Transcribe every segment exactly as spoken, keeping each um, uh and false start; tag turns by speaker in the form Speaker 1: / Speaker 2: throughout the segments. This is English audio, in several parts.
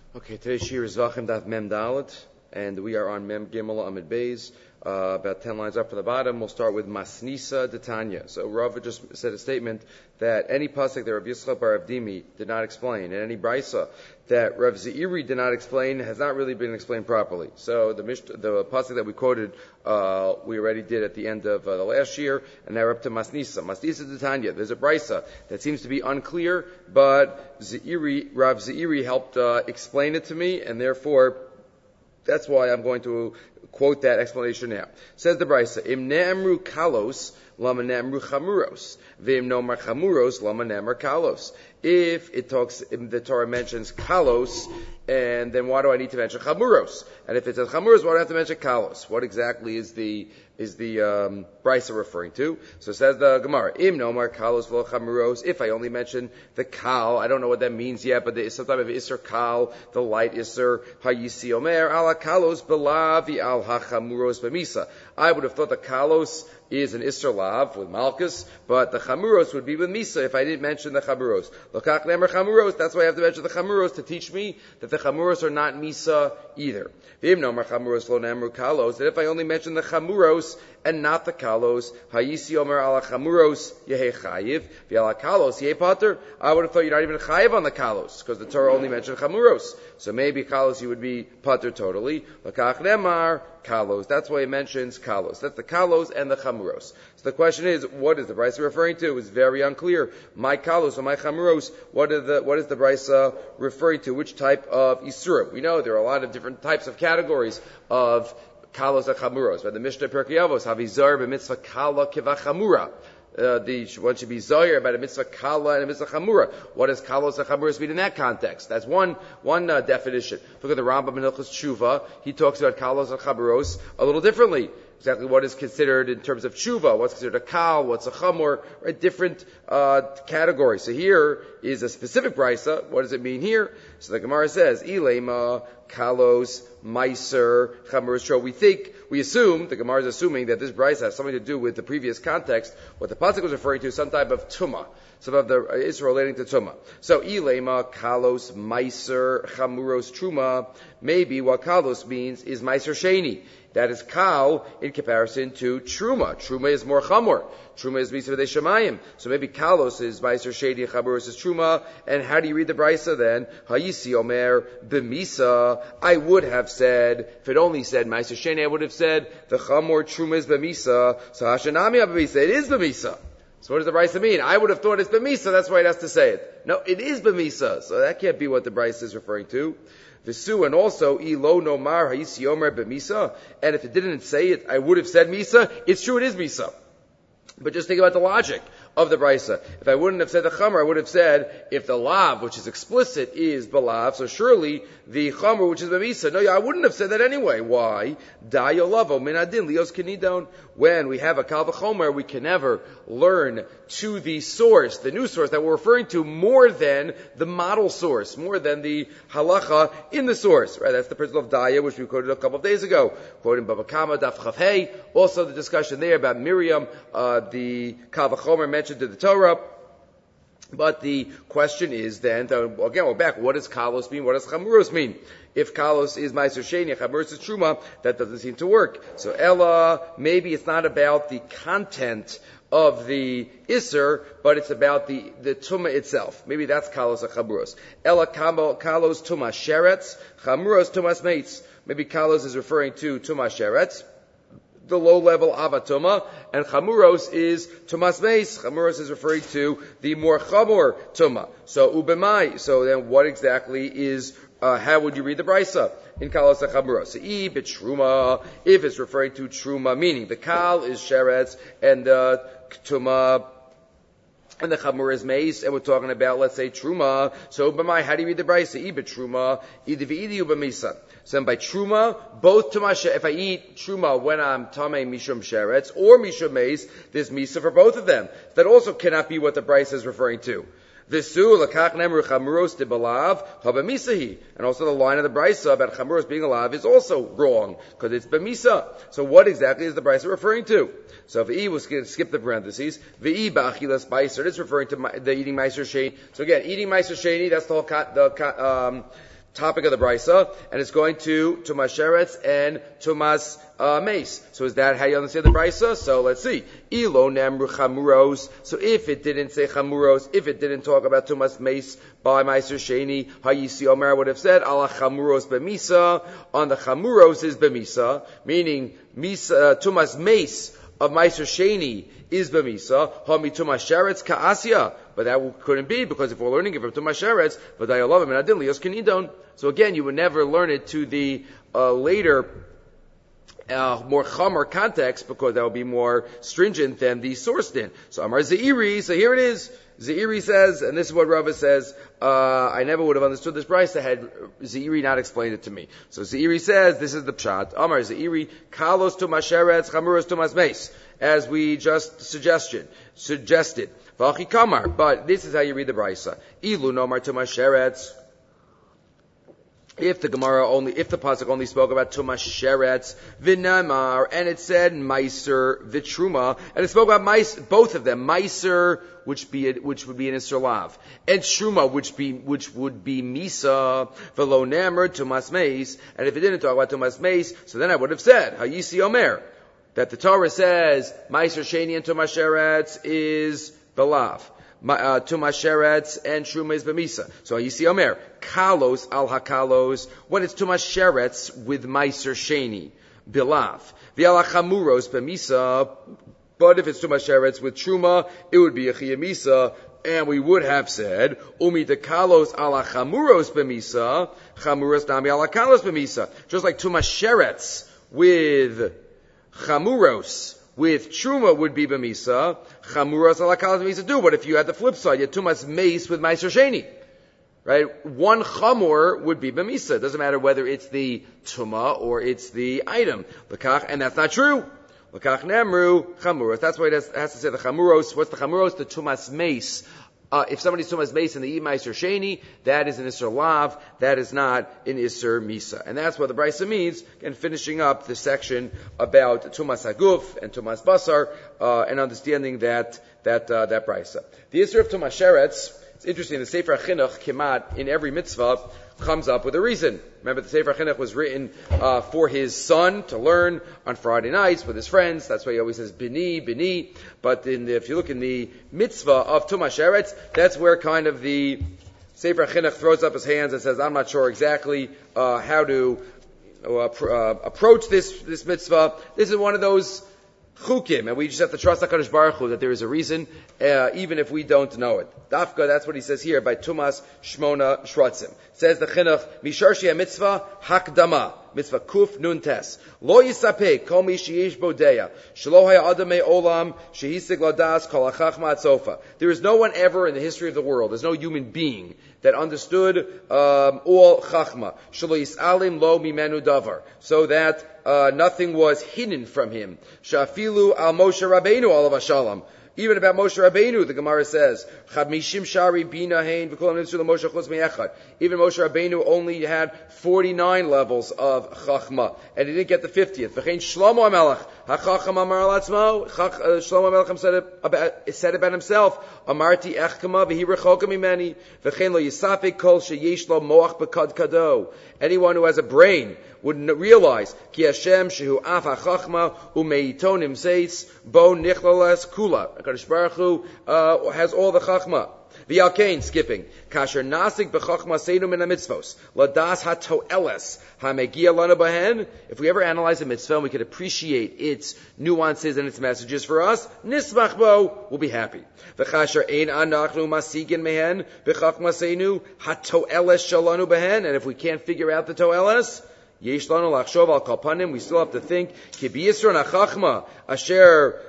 Speaker 1: Okay, today's shir is Vachim Daf Mem Dalet, and we are on Mem Gimel Amid Beis, uh, about ten lines up from the bottom. We'll start with Masnisa Detanya. So Rav just said a statement that any pasuk that Rav Yitzchak bar Avdimi did not explain, and any brisa that Rav Zeiri did not explain, has not really been explained properly. So the mish- the pasuk that we quoted, uh, we already did at the end of uh, the last year, and now we're up to Masnisa. Masnisa Detanya. There's a brisa that seems to be unclear, but Zeiri, Rav Zeiri helped uh, explain it to me, and therefore that's why I'm going to quote that explanation now. Says the brisa, Im ne'emru kalos, lama ne'emru chamuros. V'im nomar chamuros, lama ne'emar kalos. If it talks, if the Torah mentions kalos, and then why do I need to mention chamuros? And if it says chamuros, why do I have to mention kalos? What exactly is the is the um, brisa referring to? So says the Gemara, Im nomar kalos v'lo chamuros. If I only mention the kal, I don't know what that means yet, but there is some type of isser kal, the light isser, hayisi omer, ala kalos belavi al hachamuros b'misa. I would have thought the kalos is an isser lav with malchus, but the chamuros would be with misa if I didn't mention the chamuros. Lokach nemer chamuros, that's why I have to mention the chamuros to teach me that the chamuros are not misa either. V'im nomer chamuros lo nemru kalos, that if I only mention the chamuros and not the kalos, hayisi omer ala chamuros yehe chayiv, v'ala kalos yehe pater, I would have thought you're not even chayiv on the kalos, because the Torah only mentioned chamuros. So maybe kalos you would be pater totally. Lokach nemar kalos, that's why it mentions kalos. That's the kalos and the chamuros. So the question is, what is the brisa referring to? It's very unclear. My kalos or my chamuros, what is the what is the brisa referring to? Which type of isura? We know there are a lot of different types of categories of kalos and chamuros. By the Mishnah Pirkei Avos, havizar b'mitzvah kala kivachamura. Uh, the one should be zoyer about a mitzvah kala and a mitzvah chamura. What does kalos and chamuras mean in that context? That's one one uh, definition. Look at the Rambam in Hilchos Tshuva. He talks about kalos and chamuros a little differently. Exactly what is considered in terms of tshuva, what's considered a kal, what's a chamor, right? Different uh, categories. So here is a specific brisa. What does it mean here? So the Gemara says, Ilema, kalos, meiser, chamor. So we think, we assume, the Gemara is assuming that this brisa has something to do with the previous context. What the pasuk was referring to is some type of tumah, some of the uh, is relating to tumah. So Ilema, kalos, meiser, chamuros, truma. Maybe what kalos means is meiser sheni. That is kal in comparison to truma. Truma is more chamor. Truma is misa v'dei shemayim. So maybe kalos is meiser sheni, chamuros is truma. And how do you read the brisa then? Hayisi omer b'misa. I would have said, if it only said meiser sheni, I would have said the chamor truma is b'misa. So hashanami b'misa. It is b'misa. So what does the brisa mean? I would have thought it's b'misa. That's why it has to say it. No, it is b'misa. So that can't be what the brisa is referring to. Visu, and also, ilo nomar hayisi omer b'misa. And if it didn't say it, I would have said misa. It's true, it is misa. But just think about the logic of the brisa. If I wouldn't have said the chamer, I would have said, if the lav, which is explicit, is belav, so surely the chamer, which is b'misa. No, I wouldn't have said that anyway. Why? Da yolavo min adin lios kenidon. When we have a kal v'chomer, we can never learn to the source, the new source that we're referring to, more than the model source, more than the halacha in the source. Right? That's the principle of daya, which we quoted a couple of days ago. Quoting Baba Kama, Daf Chav Hey. Also the discussion there about Miriam, uh, the kal v'chomer mentioned to the Torah. But the question is then, again, we're back, what does kalos mean? What does chamuros mean? If kalos is meiser sheni, chamuros is truma, that doesn't seem to work. So Ella, maybe it's not about the content of the iser, but it's about the, the tuma itself. Maybe that's kalos or chamuros. Ella kalos tuma sheretz, chamuros tumas meitz. Maybe kalos is referring to tuma sheretz, the low level avatuma, and chamuros is tumas meis. Chamuros is referring to the more chamor tuma. So ubemai. So then, what exactly is? Uh, how would you read the brisa in kalos and chamuros? So i b'truma, if it's referring to truma, meaning the kal is sheretz and the tuma and the chamur is meis, and we're talking about, let's say, truma. So ubemai, how do you read the brisa? I b'truma, idi v'idi ubemisa. So then by truma, both tuma, if I eat truma when I'm tamei mishum sheretz or mishum meis, there's misa for both of them. That also cannot be what the brisa is referring to. Visu lakach nemru chamuros de balav habemisahi, and also the line of the brisa about chamuros being alive is also wrong because it's bemisa. So what exactly is the brisa referring to? So if e was going to skip the parentheses, v'i ba'achilas meiser, it's referring to the eating meiser sheni. So again, eating meiser sheni, that's the whole the um, topic of the brisa, and it's going to Tumas Sheretz and Tumas uh, Mace. So is that how you understand the brisa? So let's see. Ilo nemru chamuros. So if it didn't say chamuros, if it didn't talk about Tumas Mace by Meiser Sheni, Hayisi Omer would have said ala chamuros b'misa. On the chamuros is b'misa, meaning misa, uh, Tumas Mace of Meiser Sheni is b'misa. Hami Tumas Sheretz ka'asya. But that couldn't be, because if we're learning it from Tumas Sheretz, v'dayalavim and adin lios kinidon. So again, you would never learn it to the uh, later, uh, more chamer context, because that would be more stringent than the source din. So Amar Zeiri, so here it is. Zeiri says, and this is what Rava says, uh, I never would have understood this brisa had Zeiri not explained it to me. So Zeiri says, this is the pshat. Amar Zeiri, kalos Tumas Sheretz, chamuros Tumas Mace, as we just suggested, suggested. V'achi kamar, but this is how you read the brisa. Ilu nomar Tumas Sheretz. If the Gemara only, if the pasuk only spoke about Tumas Sheretz, v'namar, and it said Meiser v'truma, and it spoke about Meiser, both of them, Meiser, which be which would be an Isser Lav, and Truma, which be which would be Misa, v'lo namer Tumas Meis, and if it didn't talk about Tumas Meis, so then I would have said Hayisi Omer, that the Torah says Meiser Sheni and Tumas Sheretz is Belav. Uh, Tumas Sheretz and Truma is b'misa. So you see Omer, kalos al hakalos, when it's Tumas Sheretz with Meiser Sheni, bilav. V'al chamuros b'misa, but if it's Tumas Sheretz with Truma, it would be a chiyamisa, and we would have said, umi de kalos al chamuros b'misa, chamuros nami al hakalos b'misa. Just like Tumas Sheretz with chamuros, with Truma would be b'misa, chamuras alakalas b'misa do. But if you had the flip side, you had Tumas Mace with Meiser Sheni, right? One chamur would be b'misa. It doesn't matter whether it's the tuma or it's the item. L'kach, and that's not true. L'kach nemru chamuros. That's why it has, it has to say the chamuros. What's the chamuros? The Tumas Mace. Uh, if somebody's Tumas Mace in the E Meiser Sheni, that is an Isser Lav, that is not an Isser Misa. And that's what the Brisa means, and finishing up the section about Tumas Haguf and Tumas Basar, uh, and understanding that, that, uh, that Brisa. The Isser of Tumas Sheretz, it's interesting, the Sefer Chinuch, Kemat, in every mitzvah, comes up with a reason. Remember, the Sefer Chinuch was written uh, for his son to learn on Friday nights with his friends. That's why he always says bini, bini. But in the, if you look in the mitzvah of Tumas Sheretz, that's where kind of the Sefer Chinuch throws up his hands and says, I'm not sure exactly uh, how to uh, pr- uh, approach this this mitzvah. This is one of those chukim, and we just have to trust HaKadosh Baruch Hu that there is a reason, uh, even if we don't know it. Dafka, that's what he says here by Tumas Shmona Shratzim. Says the Chinuch, Misharshi mitzvah hakdama, mitzvah kuf nun tes. Lo yisapek kol mi sheyish bodeya, shelo haya adam olam shehisig ladas kol hachachma atzofa. There is no one ever in the history of the world, there's no human being that understood um, all chachma. Shelo yisalim lo mimenu davar, so that uh, nothing was hidden from him. Shafilu al Moshe Rabbeinu alav hashalom. Even about Moshe Rabbeinu, the Gemara says, Chamishim shari bina hein v'kolam nitzul Moshe chutz me'echad. Even Moshe Rabbeinu only had forty-nine levels of chachma, and he didn't get the fiftieth. V'chein Shlomo HaMelech, ha'chacham amar al atzmo, Shlomo HaMelech said it about, said about himself, Amarti echkama v'hi rechoka mimeni, v'chein lo yisapik kol sheyesh lo moach b'kad kado. Anyone who has a brain would realize, Ki Hashem shehu af ha'chachma u'meitonim seitz bo nichlales kula. HaKadosh Baruch Hu uh, has all the chachma. V'yalkein, skipping. Kasher nasik b'chachma seinu min ha-mitzvos. Ladas ha-to'eles ha-megia lana bahen. If we ever analyze a mitzvah and we could appreciate its nuances and its messages for us, nismach bo, we'll be happy. V'chasher ein anachnu masigin mehen b'chachma seinu ha-to'eles shalanu bahen. And if we can't figure out the to'eles, yesh lanu lachshov al kalpanim, we still have to think, ki b'yisron ha-chachma asher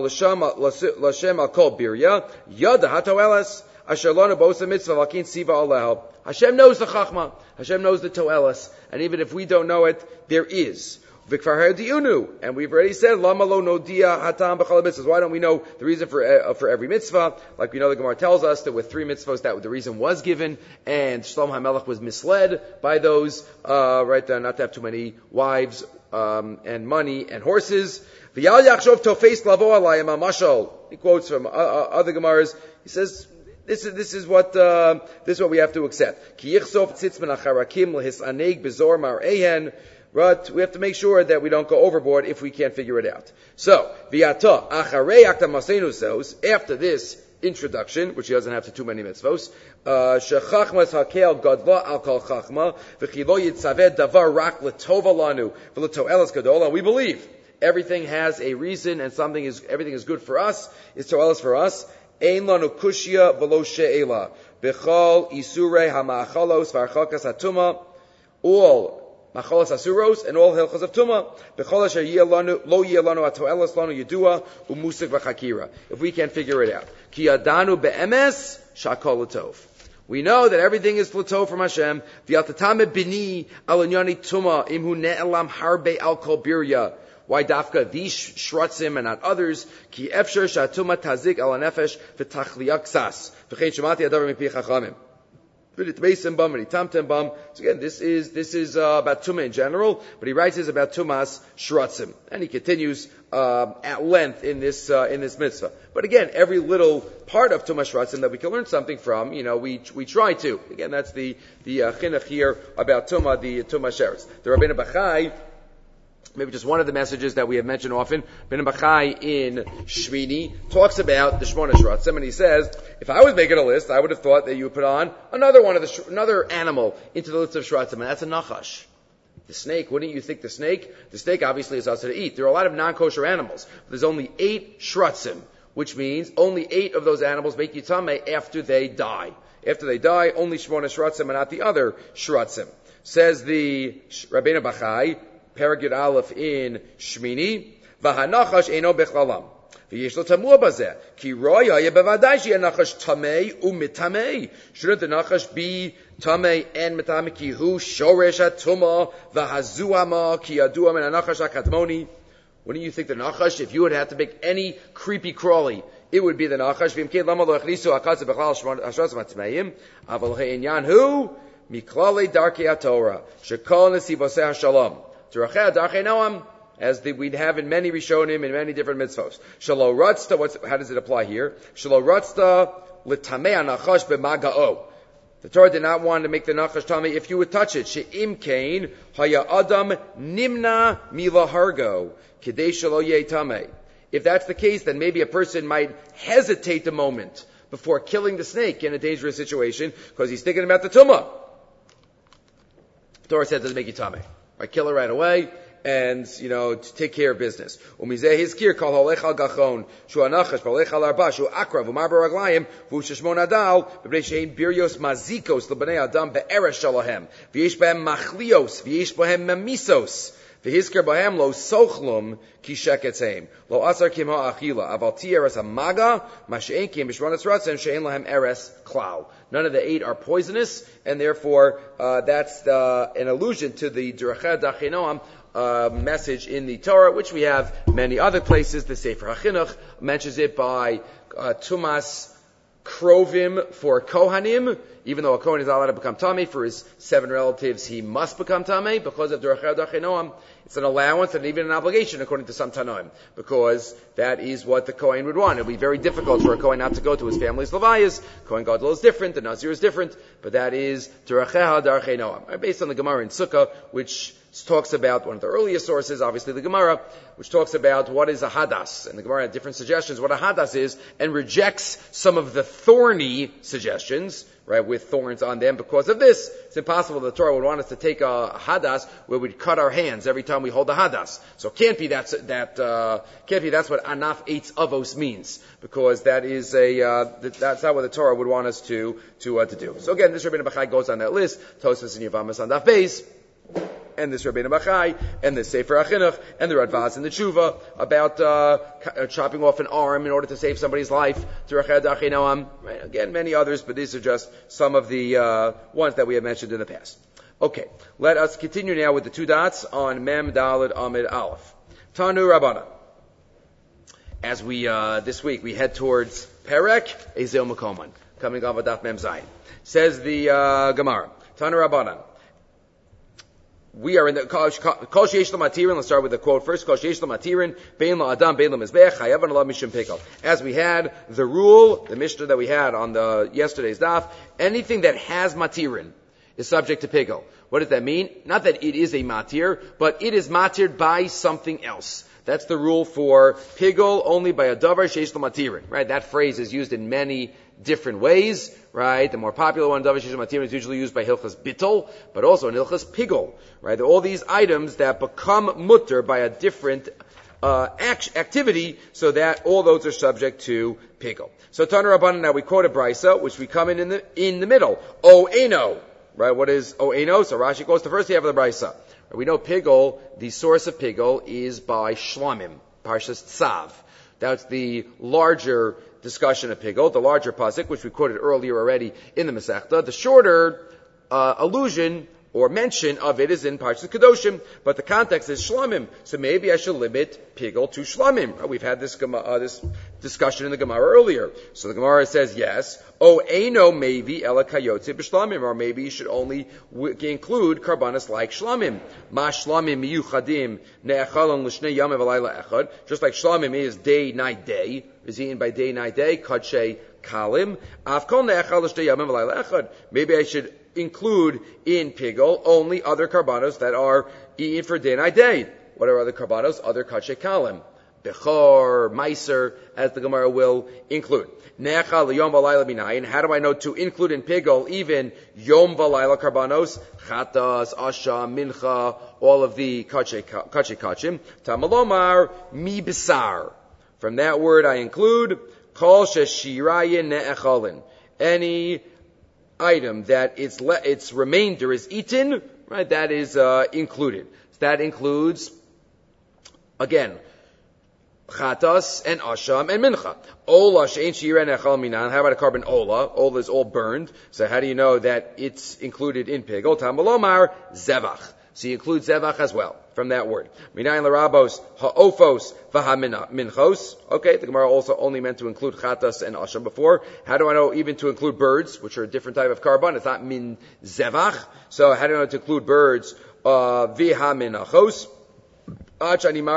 Speaker 1: Lashem al kol birya yada hatoelas asher lanu bosa mitzvah lakin siva aleho. Hashem knows the chachma. Hashem knows the toelas, and even if we don't know it, there is. V'kvar ha'diunu, and we've already said lama lo nodia hatam b'chol mitzvahs. Why don't we know the reason for uh, for every mitzvah? Like we know the Gemara tells us that with three mitzvahs, that the reason was given, and Shlomo HaMelech was misled by those uh, right there, not to have too many wives um, and money and horses. He quotes from uh, uh, other Gemaras. He says, This is this is what uh, this is what we have to accept. Ki yichsof tzitzman acharakim lehisaneg bezor mar'ehen. But we have to make sure that we don't go overboard if we can't figure it out. So, v'yata acharei akta masenu says, after this introduction, which he doesn't have to too many mitzvos, shechachmas hakel gadva al kol chachma v'chilo yitzaved davar rak letova lanu v'letoelas gadola. We believe everything has a reason and something is everything is good for us. Is toelas for us. Ein lanu kushya v'lo she'ela b'chol isurei hama'achalos v'archakas hatuma. All Macholas asuros and all hilchos of tuma. B'chol asher yelanu lo yelanu atoelas lanu yedua umusik v'chakira. If we can't figure it out, ki adanu be'emes shakol l'tov. We know that everything is l'tov from Hashem. V'yatatame bini alanyani tuma imhu ne'elam harbe al kol birya. Why dafka these shrutzim and not others? Ki efsher shatuma tazik al nefesh v'tachliyak sas. V'chein shemati adavar mipi chachamim. So again, this is this is uh, about Tumah in general, but he writes this about Tumas Shratzim, and he continues uh, at length in this uh, in this mitzvah. But again, every little part of Tumas Shratzim that we can learn something from, you know, we we try to. Again, that's the the uh, chinuch here about Tumah, the Tumah Sheretz. The Rabbeinu Bachai, maybe just one of the messages that we have mentioned often, Ben Bachai in Shmini talks about the Shmona Shratzim, and he says, if I was making a list, I would have thought that you would put on another one of the, another animal into the list of Shratzim, and that's a Nachash. The snake, wouldn't you think the snake? The snake obviously is also to eat. There are a lot of non-kosher animals, but there's only eight Shratzim, which means only eight of those animals make you tameh after they die. After they die, only Shmona Shratzim and not the other Shratzim. Says the Rabbeinu Bachai, Paragud Aleph in Shmini, V'hanachash eino bechlalam. V'yesh lo tamua bazeh. Ki roi haya bevadai she'eh nachash tamei u'mitamei. Shouldn't the nachash be tamei and mitamei ki hu shoresh ha'tumah v'hazuama ki yadua min ha'nachash ha'kadmoni? Wouldn't you think the nachash, if you would have to make any creepy crawly, it would be the nachash? V'imkein lama lo echnisu ha'katze b'chlal ha'shratzim ha'tmeim. Aval he'inyan hu miklale darkei ha'torah. Shekol nesivosei ha'shalom. As the, we'd have in many Rishonim, in many different mitzvos. Shalo ratzta, what's, how does it apply here? Shalo ratzta l'tamei nachash b'maga'o. The Torah did not want to make the nachash tamei if you would touch it. She'im kain haya adam nimna milahargo kidei shalo yeh tamei. If that's the case, then maybe a person might hesitate a moment before killing the snake in a dangerous situation because he's thinking about the tumah. The Torah says it doesn't make you tamei. I kill it right away, and, you know, to take care of business. Umizeh hizkir kol holech al gachon, shu anachash, holech al arba, shu akrav, umar baraglayim, v'u sheshmon adal, b'bnei she'in biryos mazikos, l'bnei adam be'eresh shalahem, v'yesh b'hem machlios, v'yesh b'hem memisos, v'hizkir b'hem lo sochlum, ki sheketzeim, lo asar kim ha'achila, aval ti eres ha'maga, ma she'en kim b'shmon etzratzim, she'en lahem eres klal. None of the eight are poisonous, and therefore uh, that's uh, an allusion to the Derecheh Dachinoam uh, message in the Torah, which we have many other places. The Sefer HaChinuch mentions it by uh, Tumas Krovim for Kohanim. Even though a Kohen is not allowed to become Tameh, for his seven relatives he must become Tameh because of Derecheh Dachinoam. It's an allowance and even an obligation according to some Tanoim, because that is what the Kohen would want. It would be very difficult for a Kohen not to go to his family's Levayas. Kohen Gadol is different, the Nazir is different, but that is Derecheh Dachinoam. Based on the Gemara in Sukkah, which talks about one of the earliest sources, obviously the Gemara, which talks about what is a hadas. And the Gemara had different suggestions what a hadas is, and rejects some of the thorny suggestions, right, with thorns on them. Because of this, it's impossible the Torah would want us to take a hadas where we'd cut our hands every time we hold the hadas. So it can't be that's, that, uh, can't be that's what anaf eitz avos means, because that is a, uh, that's not what the Torah would want us to, to, uh, to do. So again, this Rabbeinu Bachai goes on that list, Tosfos and Yavamas on Daf Beis, and this Rabbeinu Bachai, and the Sefer HaChinuch, and the Radvaz and the Tshuva, about uh, chopping off an arm in order to save somebody's life, Derecheh Dachinoam, right? Again, many others, but these are just some of the uh, ones that we have mentioned in the past. Okay, let us continue now with the two dots on Mem Daled Amid Aleph. Tanu Rabbana. As we, uh, this week, we head towards Perek Ezel Makoman, coming off of Daf Mem Zayin. Says the uh, Gemara, Tanu Rabbana. we are in the Kol Sheyesh Lo Matirin. Let's start with the quote first. Kol Sheyesh Lo Matirin, Bein Lo Adam, Bein Lo Mizbeach, Chayav Alav Mishum Pikel. As we had the rule, the Mishnah that we had on the yesterday's daf, anything that has Matirin is subject to Pikel. What does that mean? Not that it is a Matir, but it is Matir by something else. That's the rule for Pigel, only by a Davar Sheyesh Lo Matirin. Right? That phrase is used in many different ways, right? The more popular one, Davar Sheyesh Lo Matirin, is usually used by Hilchas Bittul, but also in Hilchas Pigel, right? There are all these items that become mutter by a different uh, act- activity, so that all those are subject to Pigel. So Tana Rabbanan, now we quote a Brisa, which we come in in the, in the middle. O Eno, right? What is O Eno? So Rashi quotes the first half of the Brisa. We know Pigel, the source of Pigel is by Shlamim, Parshas Tzav. That's the larger discussion of Pigel, the larger pasuk, which we quoted earlier already in the Masechta. The shorter uh, allusion or mention of it is in Parshas Kedoshim, but the context is Shlamim. So maybe I should limit Pigel to Shlamim. We've had this uh, this discussion in the Gemara earlier. So the Gemara says yes. O Eino maybe Ela Kayotze b'Shlamim, or maybe you should only w- include karbanas like Shlamim. Ma Shlamim miyuchadim ne'echalon l'shnei yom v'layla echad. Just like Shlamim is day, night, day, is eaten by day, night, day. Kadshe kalim. Afkol ne'echal l'shnei yom v'layla echad. Maybe I should include in Pigel only other karbanos that are eaten for day, night, day. What are other karbanos? Other kadshe kalim. Bechor, Meiser, as the Gemara will include. Necha liyom v'layla minayin. How do I know to include in Pigel even yom v'layla karbanos? Chatas, Asha, Mincha, all of the kache kachim. Tamalomar, mi besar. From that word I include kol sheshirayin ne'echolin. Any item that its le- its remainder is eaten, right? That is uh, included. So that includes, again, Chatas and Asham and Mincha. Ola she'en shira nechal minan. How about a carbon Ola? Ola is all burned. So how do you know that it's included in Pigel? Tambalomar Zevach. So you include Zevach as well from that word. Minayin larabos ha'ofos v'haminchos. Okay, the Gemara also only meant to include Chatas and Asham before. How do I know even to include birds, which are a different type of carbon? It's not min Zevach. So how do I know to include birds? Uh, v'haminchos. And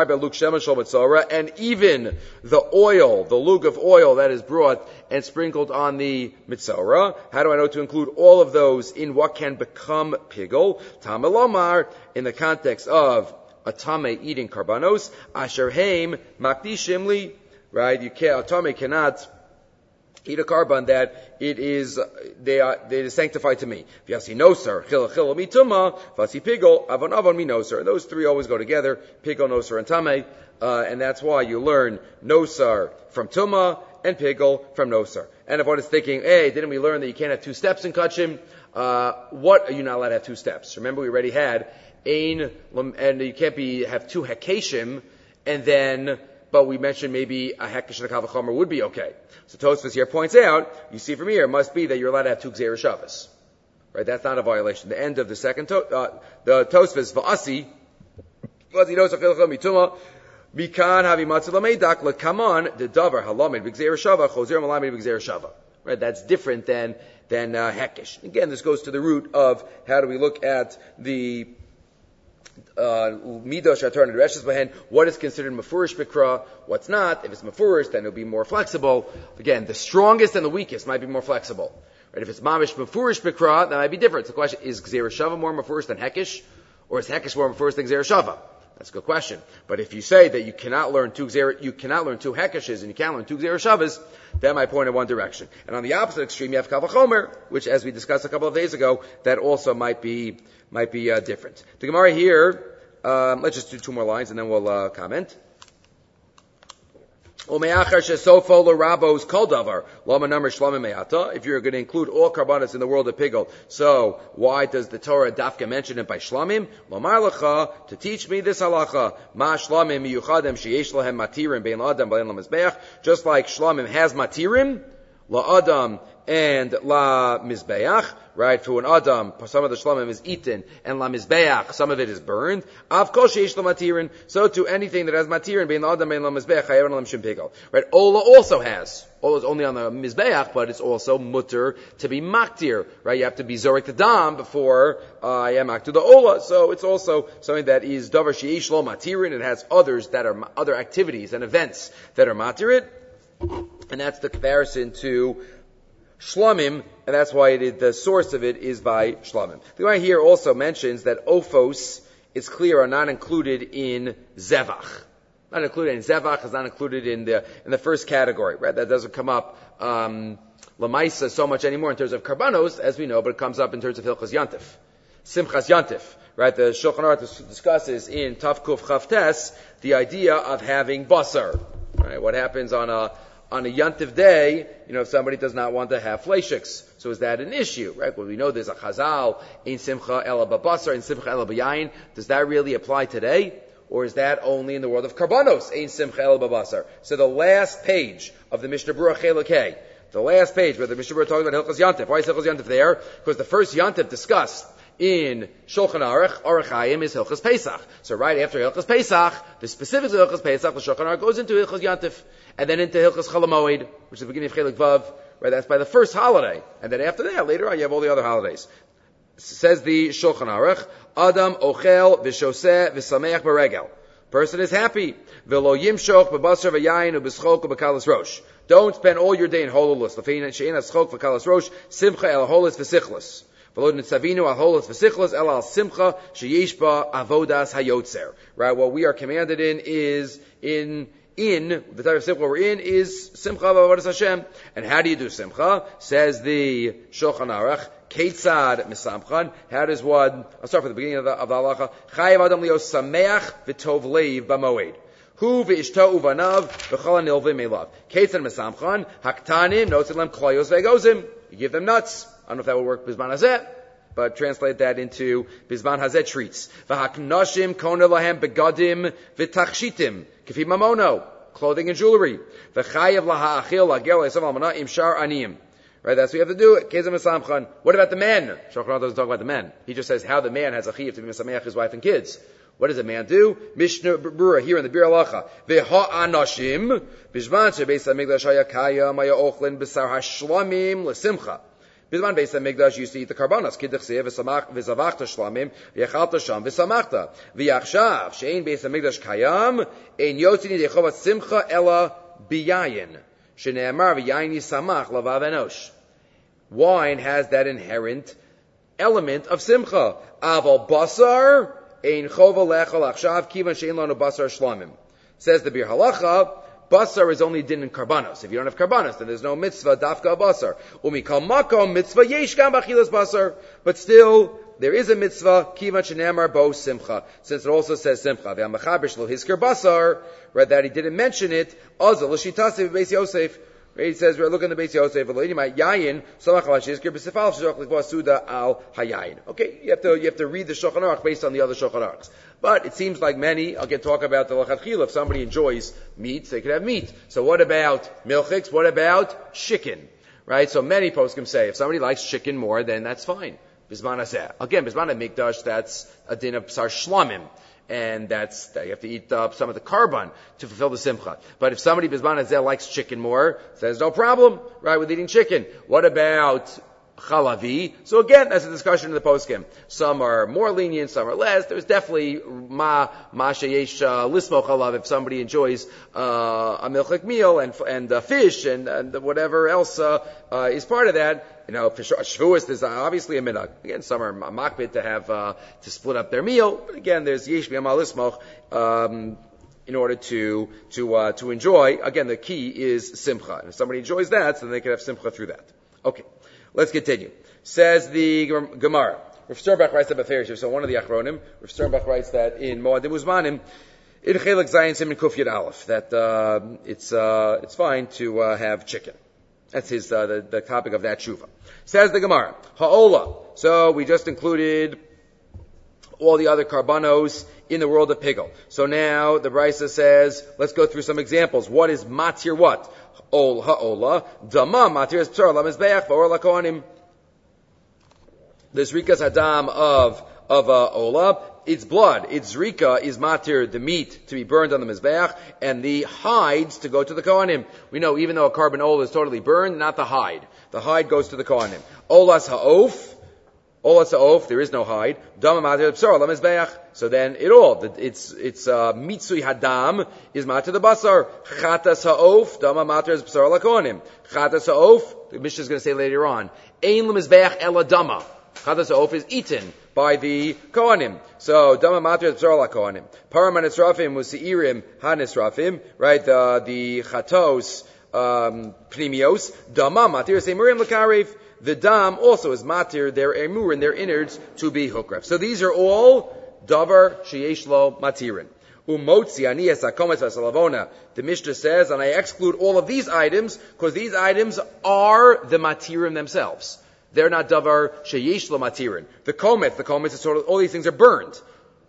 Speaker 1: even the oil, the lug of oil that is brought and sprinkled on the mitzora. How do I know to include all of those in what can become pigel? Tamalomar, in the context of a tame eating karbanos, asher heim makdishim li, right? You can't, a tame cannot eat a carbon that it is, they are, they are sanctified to me. Vyasi noser, chil chil mituma, vasi pigol, avon avon mi noser. Those three always go together, pigol, noser, and tame, uh, and that's why you learn nosar from tuma and pigol from nosar. And if one is thinking, hey, didn't we learn that you can't have two steps in kachim? Uh, what are you not allowed to have two steps? Remember we already had ein, and you can't be, have two hekeshim, and then, but we mentioned maybe a hekesh and a kavachomer would be okay. So Tosfos here points out, you see from here, it must be that you're allowed to have two Gzeir Shabbos. Right? That's not a violation. The end of the second, to, uh, the Tosfos, V'asi, V'asi Nosach Hilchah Mituma, Mikan Havi Matzah Lameidak, L'kaman, the Davar, Halamed, B'Gzeir Shava, Chozer Malamed, B'Gzeir Shava. Right? That's different than, than, uh, hekesh. Again, this goes to the root of how do we look at the Midosh Atar Reshes Bahen, what is considered Mefurish Bikra, what's not. If it's Mefurish, then it'll be more flexible. Again, the strongest and the weakest might be more flexible. Right? If it's Mamish Mefurish Bikra, that might be different. So the question is, Gzeir Shava more Mefurish than Hekesh? Or is Hekesh more Mefurish than Gzeir Shava? That's a good question. But if you say that you cannot learn two Gzeir, you cannot learn two Hekeshes and you can't learn two Gzeir Shavas, that might point in one direction. And on the opposite extreme, you have Kavachomer, which, as we discussed a couple of days ago, that also might be might be uh, different. The Gemara here, um, let's just do two more lines and then we'll uh, comment. If you're going to include all karbanos in the world of pigol, so why does the Torah dafka mention it by shlamim? Lomar lecha, to teach me this halacha, ma shlamim miyuchadem sheyesh lahem matirim bein la'adam bein lamizbeach, just like shlamim has matirim, la'adam and la mizbeach, right? For an adam, some of the shlamim is eaten, and la mizbeach, some of it is burned. Av kol sheish lo matirin, so to anything that has matirin, bein la adam, bein la mizbeach, chayav lam shim pigel. Right? Ola also has. Ola is only on the mizbeach, but it's also mutter to be maktir, right? You have to be zorik the dam before I am maktir the ola. So it's also something that is davar sheish lo matirin. It has others that are other activities and events that are matirin, and that's the comparison to shlamim, and that's why it is, the source of it is by shlamim. The Gemara here also mentions that ophos, it's clear, are not included in zevach. Not included in zevach, is not included in the in the first category, right? That doesn't come up um lamaisa so much anymore in terms of karbanos, as we know, but it comes up in terms of hilchas yantif, simchas yantif, right? The Shulchan Aruch discusses in Tav Kuf Chav Tes the idea of having basar, right? What happens on a on a yantiv day, you know, if somebody does not want to have fleishiks. So is that an issue, right? Well, we know there's a chazal, in simcha ela babasar, in simcha ela bayayin. Does that really apply today? Or is that only in the world of karbanos, in simcha ela babasar? So the last page of the Mishnah Berurah Chelakei, the last page where the Mishnah Berurah talking about Hilchas Yantif. Why is Hilchas Yantif there? Because the first Yantif discussed in Shulchan Aruch, Aruch Chaim, is Hilchas Pesach. So right after Hilchas Pesach, the specifics of Hilchas Pesach, the Shulchan Aruch goes into Hilchas Yantif, and then into Hilchas Chol HaMoed, which is the beginning of Chelik Vav, right? That's by the first holiday. And then after that, later on, you have all the other holidays. Says the Shulchan Aruch, Adam ochel v'shoseh v'sameach b'regel. Person is happy. V'lo yimshoch b'basar v'yayin u'b'schok u'b'kalas rosh. Don't spend all your day in hololus. L'fein she'en ha'schok v'kalas rosh, simcha el holis v'sichlas. V'lo nitzavinu al holis v'sichlas el al simcha sheyesh ba avodas hayotzer. Right? What we are commanded in is in In, the type of simcha we're in is simcha v'avodas Hashem. And how do you do simcha? Says the Shulchan Aruch, Ketzad misamchan. How does one, I'll start from the beginning of the, of the halacha. Chayav adam lios sameach v'tov leiv b'moed. Hu v'ishto uvanav v'chol anilvim elav. Ketzad misamchan, haktanim, notzilem kloyos ve'gozim. You give them nuts. I don't know if that would work bizman hazeh, but translate that into bizman hazeh treats. V'haknoshim kona lahem begadim v'tachshitim. Kifi mamono, clothing and jewelry. V'chayav laha'achil la'gel ha'yisam al-mana im shar aniyim. Right, that's what you have to do. Kezem Mesamchan. What about the men? Shulchan Aruch doesn't talk about the men. He just says how the man has a chiyuv to be Mesameach his wife and kids. What does a man do? Mishnah Berurah here in the Bir Halacha. Veha anashim b'zman shebeis hamikdash haya kayam haya ochlin b'sar hashlamim l'simcha. B'zman beis hamikdash used to eat the karbanos. Kidduchseh v'zavachta shlamim v'yachalta sham v'samachta v'yachshav she'ein beis hamikdash kayam ein yotzini dechovat simcha ela biyayin shene'amar v'yayin yisamach lavav enosh. Wine has that inherent element of simcha. Aval basar ein chova lechol achshav kivan she'en lanu basar shlamim. Says the Bir Halacha, basar is only din in karbanos. If you don't have karbanos, then there's no mitzvah dafka basar. Umikal makom mitzvah yesh gam b'achilas basar. But still, there is a mitzvah kivan she'namar bo simcha, since it also says simcha. V'amachaber shlo hisker basar, right? That he didn't mention it. Azal l'shitasi v'beis Yosef. He says, we're looking at the Beis Yosef, yayin, samach al-shizkir, b'sifal shizok l'kva suda al hayayin. Okay, you have to, you have to read the Shulchan Aruch based on the other Shulchan Aruchs. But it seems like many, I'll get talk about the lachatchila, if somebody enjoys meat, they could have meat. So what about milchiks? What about chicken? Right? So many poskim say, if somebody likes chicken more, then that's fine. Bisman hazeh. Again, bisman ha-mikdash, that's a din of psar shlamim. And that's, you have to eat uh, some of the carbon to fulfill the simcha. But if somebody bizman hazeh likes chicken more, says no problem, right, with eating chicken. What about chalavi? So again, that's a discussion in the poskim. Some are more lenient, some are less. There's definitely ma, ma sheyesh lismo chalav if somebody enjoys, uh, a milchik meal and, and uh, fish and, and whatever else, uh, uh, is part of that. You know, for Shavuos, there's obviously a minhag. Again, some are makbid to have, uh, to split up their meal. But again, there's yesh b'yamal lismoch, um, in order to, to, uh, to enjoy. Again, the key is simcha. And if somebody enjoys that, then they can have simcha through that. Okay. Let's continue. Says the Gemara. Rav Sternbach writes about Ferishiv. So one of the Achronim, Rav Sternbach writes that in Moadim Uzmanim, in Chelak Zayin Siman Kuf Yud Aleph, that, uh, it's, uh, it's fine to, uh, have chicken. That's his, uh, the, the topic of that tshuva. Says the Gemara, Ha'ola. So we just included all the other karbanos in the world of pigel. So now the Brisa says, let's go through some examples. What is matir what? ol ha'ola, dama matir es b'sar lamizbeach v'or lakohanim. The zrikas hadam of of uh, ola, its blood, its zrika is matir, the meat to be burned on the mizbeach, and the hides to go to the kohanim. We know even though a carbon ola is totally burned, not the hide. The hide goes to the kohanim. Olas ha'of, olas ha'of, there is no hide. Dama matir b'sar lamizbeach. So then it all, it's it's uh, mitzui hadam is matir the basar. Chatas ha'of, dama matir b'sar lakohanim. Chatas ha'of, the Mishnah is going to say later on, ein lemizbeach ela dama. Chatas ha'of is eaten by the Kohanim. So, Dama Matri B'sar LaKohanim. Param HaNisrafim Musi'irim HaNisrafim, right, the, the Chatos, um, Pnimios, Dama Matir Seimurim L'Karev. The Dam also is Matir, their Emur and their innards to be Hukref. So these are all Davar Sheyesh Lo Matirin. Umotzi Aniyas HaKometz VaSalavona. The Mishnah says, and I exclude all of these items, because these items are the Matirim themselves. They're not davar sheyesh lo matirin. The komet, the komet is sort of, all these things are burned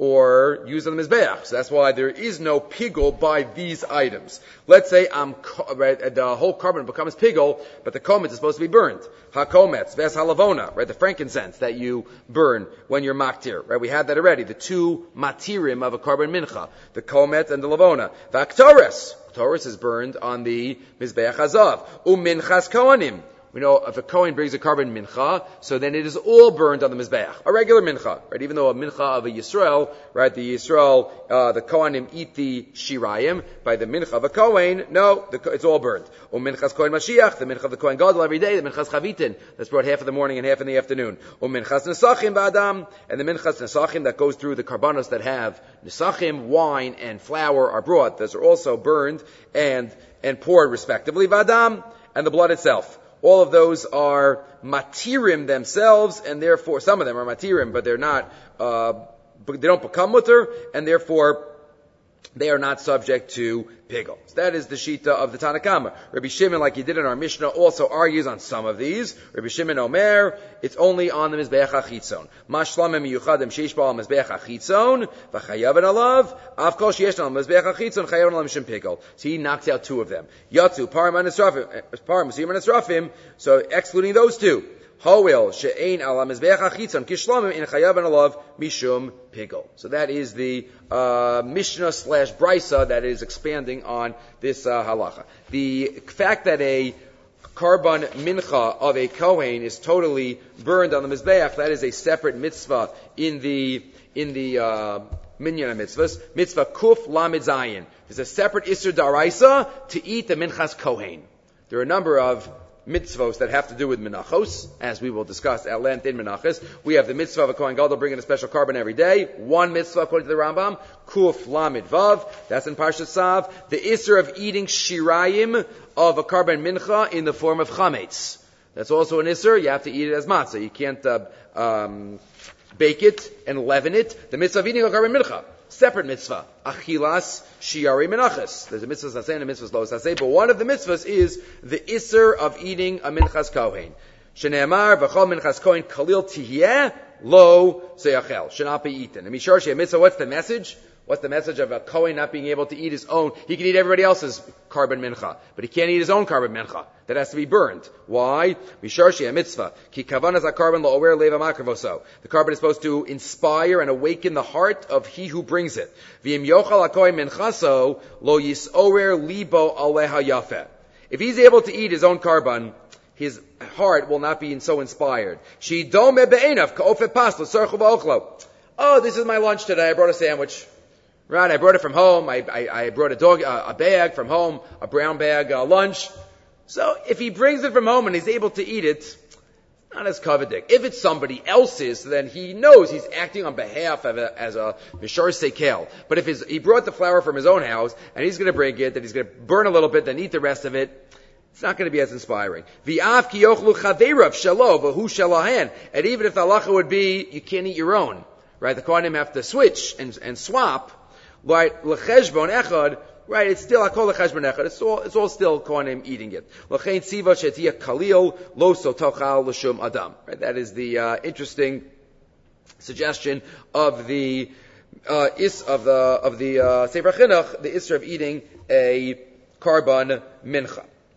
Speaker 1: or used on the mizbeach. So that's why there is no pigul by these items. Let's say I'm, right, the whole carbon becomes pigul, but the komet is supposed to be burned. Ha-kometz, ves halavona, right, the frankincense that you burn when you're maktir, right, we had that already, the two matirim of a carbon mincha, the komet and the lavona. V'aktoris, ktoris is burned on the mizbeach hazav. U'minchas kohanim. We know if a Kohen brings a carbon mincha, so then it is all burned on the Mizbeach. A regular mincha, right? Even though a mincha of a Yisrael, right? The Yisrael, uh, the Kohanim eat the Shirayim. By the mincha of a Kohen, no, the, it's all burned. Or minchas Kohen Mashiach, the mincha of the Kohen Gadol every day, the minchas Chavitin, that's brought half in the morning and half in the afternoon. Or minchas Nesachim Ba'adam, and the minchas Nesachim that goes through the karbanos that have Nesachim, wine, and flour are brought. Those are also burned and, and poured respectively. Ba'adam, and the blood itself. All of those are matirim themselves, and therefore, some of them are matirim, but they're not, uh, they don't become mutter, and therefore, they are not subject to pigul. So that is the shita of the Tanakama. Rabbi Shimon, like he did in our Mishnah, also argues on some of these. Rabbi Shimon Omer, it's only on the Mizbeach HaChitzon. Mashlamim miyuchadim sheish ba'al Mizbeach HaChitzon, v'chayaven alav, av kol sheyesh al Mizbeach HaChitzon, chayaven alav mishum pigul. So he knocks out two of them. Yatzu, param hanisrafim, param musim hanisrafim, so excluding those two. Hoel she'ein ala mizbeach hachitzon kishlomim in chayav and alav mishum pigul. So that is the uh, Mishnah slash Brisa that is expanding on this uh, halacha. The fact that a carbon mincha of a kohen is totally burned on the mizbeach, that is a separate mitzvah in the in the uh, minyan mitzvahs. Mitzvah kuf lamed zayin. There's a separate isur daraisa to eat the minchas kohen. There are a number of mitzvos that have to do with menachos, as we will discuss at length in menachos. We have the mitzvah of a kohen gadol bringing a special carbon every day. One mitzvah according to the Rambam, kuf lamed vav. That's in Parshas Sav. The isur of eating shirayim of a carbon mincha in the form of chametz. That's also an isur. You have to eat it as matzah. You can't uh, um, bake it and leaven it. The mitzvah of eating a carbon mincha. Separate mitzvah. Achilas shiari menachas. There's a mitzvah saseh and a mitzvah lo saseh, but one of the mitzvahs is the isser of eating a minchas kohen. Shene'emar v'chol minchas kohen kalil tihyeh lo seyachel. Should not be eaten. And mishar shei mitzvah, what's the message? What's the message of a kohen not being able to eat his own? He can eat everybody else's carbon mincha, but he can't eat his own carbon mincha. That has to be burned. Why? Mishar shei mitzvah. Ki kavanas ha-carbon lo ower leva makravoso. The carbon is supposed to inspire and awaken the heart of he who brings it. V'im yochal ha-kohen minchaso lo yisower libo aleha yafeh. If he's able to eat his own carbon, his heart will not be so inspired. She dome be'enav ka'ofet pas l'sorchu v'ochlo. Oh, this is my lunch today. I brought a sandwich. Right, I brought it from home. I, I, I brought a dog, uh, a bag from home, a brown bag, uh, lunch. So if he brings it from home and he's able to eat it, not as coveted. If it's somebody else's, then he knows he's acting on behalf of a, as a mishar sekel. But if his, he brought the flour from his own house and he's going to bring it, then he's going to burn a little bit, then eat the rest of it, it's not going to be as inspiring. V'av ki yochlu chaverav shelo v'hu shelahen. And even if the halacha would be, you can't eat your own. Right, the kohanim have to switch and, and swap. Right, lecheshbon echad, right, it's still, I call lecheshbon echad, it's all, it's all still kohanim eating it. Lechein tziva shetia kalil, lo so tochal l'shum adam. Right, that is the, uh, interesting suggestion of the, uh, is, of the, of the, uh, Sefer Chinuch, the isra of eating a carbon mincha.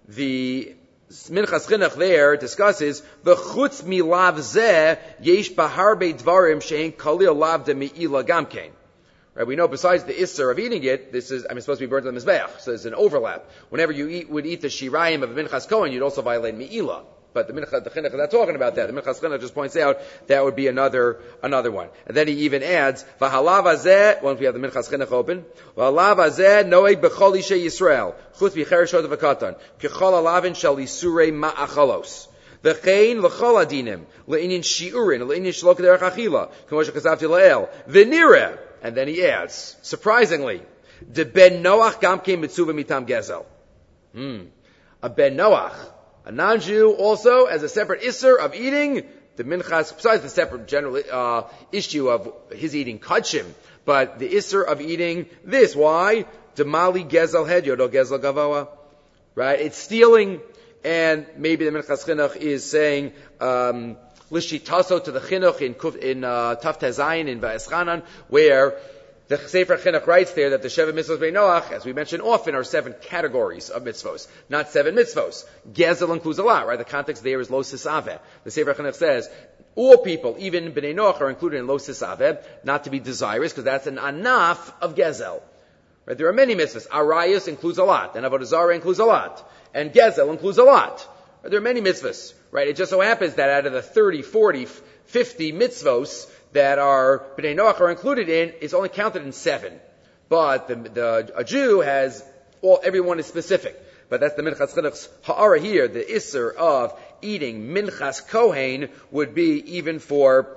Speaker 1: the Minchas Chinuch there discusses v'chutz milav zeh yesh baharbe dvarim shein kalil lav de me'ila gamkein. Right, we know besides the isser of eating it, this is I mean supposed to be burnt on the mizbeach, so there's an overlap. Whenever you eat would eat the shirayim of Minchas Kohen, you'd also violate me'ila. But the Minchas the Chinuch is not talking about that. The Minchas Chinuch just points out that would be another another one. And then he even adds v'halav hazeh. Once we have the Minchas Chinuch open, v'halav hazeh noeg b'chol ishe Yisrael chutz b'chereshot v'katan kechol alavin shel isurei ma'achalos. V'chein l'chol adinim le'inin shiurin le'inin shlo k'derech achila k'mo shekasavti la'el v'nireh. And then he adds, surprisingly, de ben Noach gamkein mitzuva mitam gezel. Hmm. A ben Noach, a non-Jew, also as a separate isser of eating the minchas, besides the separate general uh, issue of his eating kachim, but the isser of eating this. Why? Demali gezel head yodo gezel gavoa. Right? It's stealing, and maybe the Minchas Chinuch is saying, um, Lishitaso to the Chinuch in in uh, Taf Tezayin in Va'eschanan, where the Sefer Chinuch writes there that the Sheva Mitzvos B'nai Noach, as we mentioned often, are seven categories of mitzvos, not seven mitzvos. Gezel includes a lot, right? The context there is Lo Sisaveh. The Sefer Chinuch says all people, even B'nai Noach, are included in Lo Sisaveh, not to be desirous, because that's an anaf of Gezel. Right? There are many mitzvos. Arayos includes a lot, and Avodah Zarah includes a lot, and Gezel includes a lot. Right? There are many mitzvos. Right? It just so happens that out of the thirty, forty, fifty mitzvos that are B'nai Noach are included in, it's only counted in seven. But the, the a Jew has all everyone is specific. But that's the Minchas Chinuch's ha'ara here. The isser of eating Minchas Kohen would be even for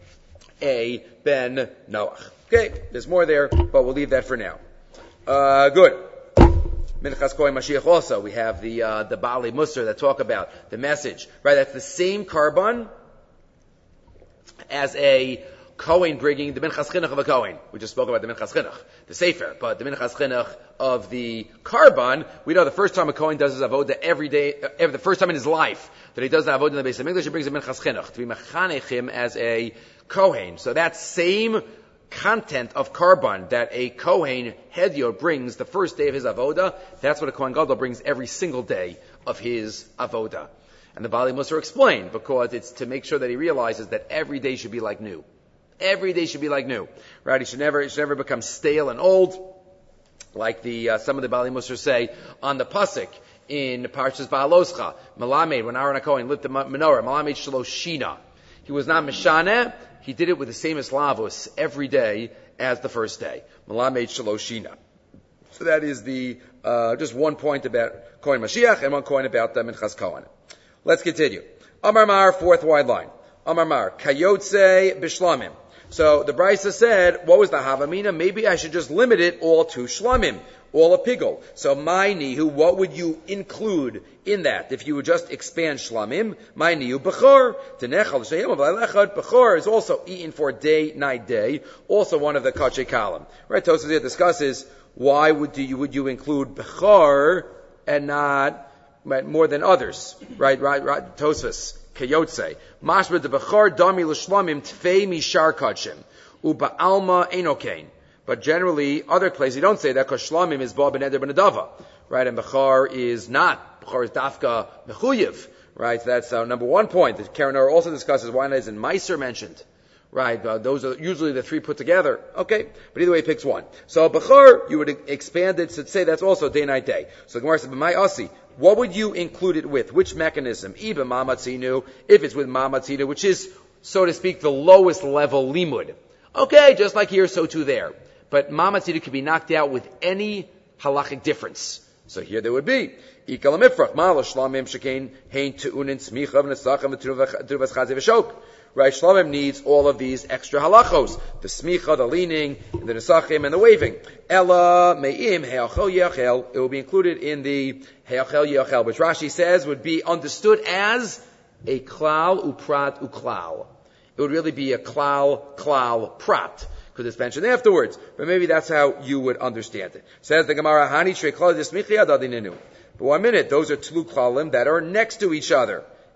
Speaker 1: a Ben Noach. Okay, there's more there, but we'll leave that for now. Uh, good. Minchas Kohen Mashiach also, we have the, uh, the Baalei Musar that talk about the message. Right, that's the same carbon as a Kohen bringing the Minchas Chinuch of a Kohen. We just spoke about the Minchas Chinuch, the Sefer, but the Minchas Chinuch of the carbon, we know the first time a Kohen does his avodah every day, every, the first time in his life that he does the avodah in the Beis HaMikdash, he brings a Minchas Chinuch to be mechanech him as a Kohen. So that same content of carbon that a Kohen Hedyot brings the first day of his avodah, that's what a Kohen Gadol brings every single day of his avodah. And the Baalei Musar explained, because it's to make sure that he realizes that every day should be like new. Every day should be like new. Right? He should never, it should never become stale and old. Like the, uh, some of the Baalei Musar say on the Pasuk in Parshas Ba'aloscha, Melamed, when Aaron HaKohen lit the menorah, Melamed Shaloshina. He was not Mishaneh, he did it with the same eslavos every day as the first day. Melamed Shaloshina. So that is the, uh, just one point about Kohen Mashiach and one point about the Minchas Kohen. Let's continue. Amar Mar, fourth wide line. Amar Mar, Kayotze Bishlamim. So the Brisa said, what was the Havamina? Maybe I should just limit it all to Shlamim, all a pigul. So my nihu, what would you include in that? If you would just expand Shlamim, my nihu Bechor, Tenechal Shayim Avlechad, Bechor is also eaten for day, night, day, also one of the Kachei Kalim. Right, Tosfos here discusses, why would you, would you include Bechor and not, right, more than others? Right, right, right, Tosfos. Kayotze. Mashma de Bechor Dami L'Shlamim Tfei Mishar Kachim. Uba Alma Enokain. But generally, other places, you don't say that because Shlamim is Ba Ben Eder Ben Adava. Right? And Bechor is not. Bechor is Dafka Mechuyev. Right? So that's uh, number one point. The Karen Orah also discusses why not isn't Meiser mentioned. Right? Uh, those are usually the three put together. Okay? But either way, he picks one. So Bechor, you would expand it to say that's also day, night, day. So the Gemara says, B'mai Asi. What would you include it with? Which mechanism? Iba mamatzinu, if it's with mamatzinu, which is, so to speak, the lowest level limud. Okay, just like here, so too there. But mamatzinu can be knocked out with any halachic difference. So here there would be. Ikal mifrach, ma'ala shlamim shekein, hein tu'unin smicha v'nesacham v'tuvas chazi v'shok. Right, Shlamim needs all of these extra halachos. The smicha, the leaning, the nesachim, and the waving. Ella me'im he'achel yachel. It will be included in the he'achel yachel, which Rashi says would be understood as a klal uprat uklal. It would really be a klal, klal, prat, because it's mentioned afterwards. But maybe that's how you would understand it. Says the Gemara, Hani shrei klal desmichi adadinenu. But one minute, those are tlu klalim that are next to each other.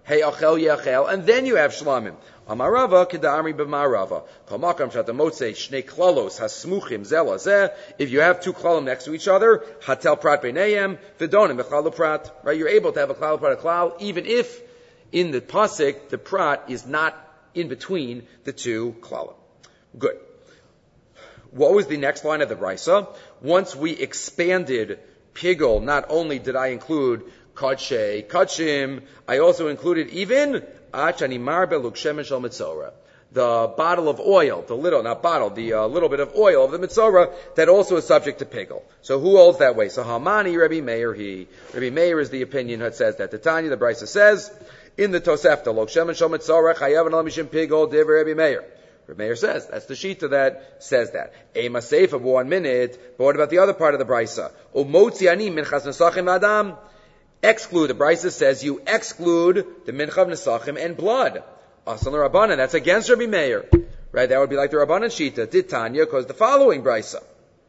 Speaker 1: Hey achel yachel, and then you have shlamim. Amarava kedamri b'marava. Kamakam shat motzei shnei klalos hasmuchim zela zeh. If you have two klalim next to each other, hatel prat beinayim v'donim b'chlalo prat. Right, you're able to have a klal prat a klal, even if in the pasuk the prat is not in between the two klalim. Good. What was the next line of the brisa? Once we expanded pigul, not only did I include kadshe, kachim, I also included even achani marbe lukshem shel mitzora, the bottle of oil, the little, not bottle, the uh, little bit of oil of the mitzora that also is subject to pigul. So who holds that way? So Hamani, Rabbi Meir, he. Rabbi Meir is the opinion that says that. The Tanya, the brisa says in the Tosefta, lukshem shel mitzora chayav and mishim pigul divrei Rabbi Meir. Rabbi Meir says, that's the shita that says that. Ema seifa, but one minute. But what about the other part of the brisa? Umotzi ani minchas nesachim adam. Exclude. The brisa says you exclude the minchav nesachim and blood. Asan l'Rabbanan. That's against Rabbi Meir. Right? That would be like the Rabbanan shita. Did Tanya, because the following brisa.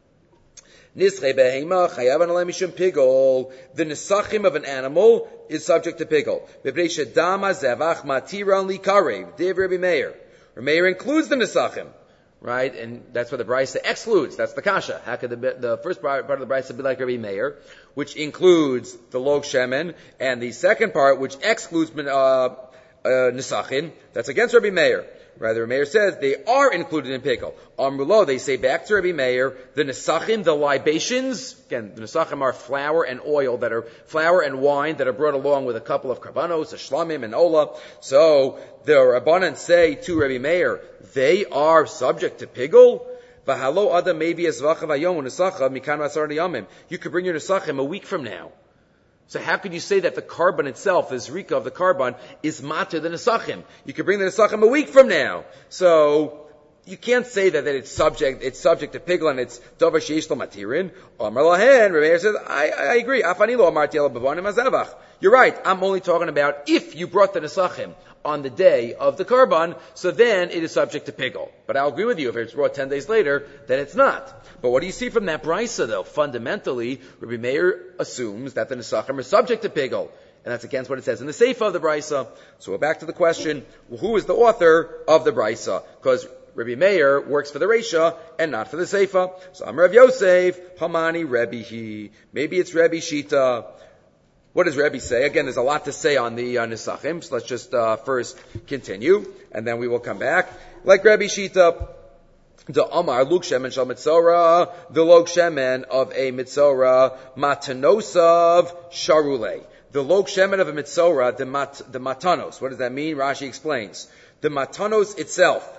Speaker 1: Nische behema chayav an alei mishum pigol. The nesachim of an animal is subject to pigol. B'pnei shedama zevach matiran li karev. Div Rabbi Meir. Meir includes the nesachim, right? And that's what the brisa excludes. That's the kasha. How could the, the first part, part of the brisa be like Rabbi Meir, which includes the log shemen, and the second part, which excludes uh, uh, nesachim, that's against Rabbi Meir. Rather, Rabbi Meir says they are included in pickle. Amrulo, they say back to Rabbi Meir, the nesachim, the libations, again, the nesachim are flour and oil that are, flour and wine that are brought along with a couple of karbanos, a shlamim and ola. So, the Rabbanan say to Rabbi Meir, they are subject to pigul. V'halo adam maybe esvachav hayom u'nesachav mikan masar yamim. You could bring your nesachim a week from now. So how could you say that the carbon itself, the zrika of the carbon, is mater the nesachim? You could bring the nesachim a week from now. So you can't say that, that it's subject it's subject to pigul and it's davar sheish lo matirin. Amar lahen, Rabbi Meir says, I, I agree. Afani lo amarti ela b'vanim azavach. You're right. I'm only talking about if you brought the nesachim on the day of the carbon, so then it is subject to pigul. But I'll agree with you, if it's brought ten days later, then it's not. But what do you see from that brisa, though? Fundamentally, Rabbi Meir assumes that the nesachim are subject to pigul. And that's against what it says in the seifa of the brisa. So we're back to the question, well, who is the author of the brisa? Because Rabbi Meir works for the Reisha and not for the seifa. So I'm Rav Yosef, Hamani Rebbe he. Maybe it's Rebbe Shita. What does Rebbe say? Again, there's a lot to say on the uh, Nesachim, so let's just uh, first continue, and then we will come back. Like Rebbe Shita, the Amar, Luk Shemen Shal Mitzora, the Log Shemen of a Mitzora, Matanosav Sharule. The Log Shemen of a Mitzora, the, mat, the Matanos. What does that mean? Rashi explains. The Matanos itself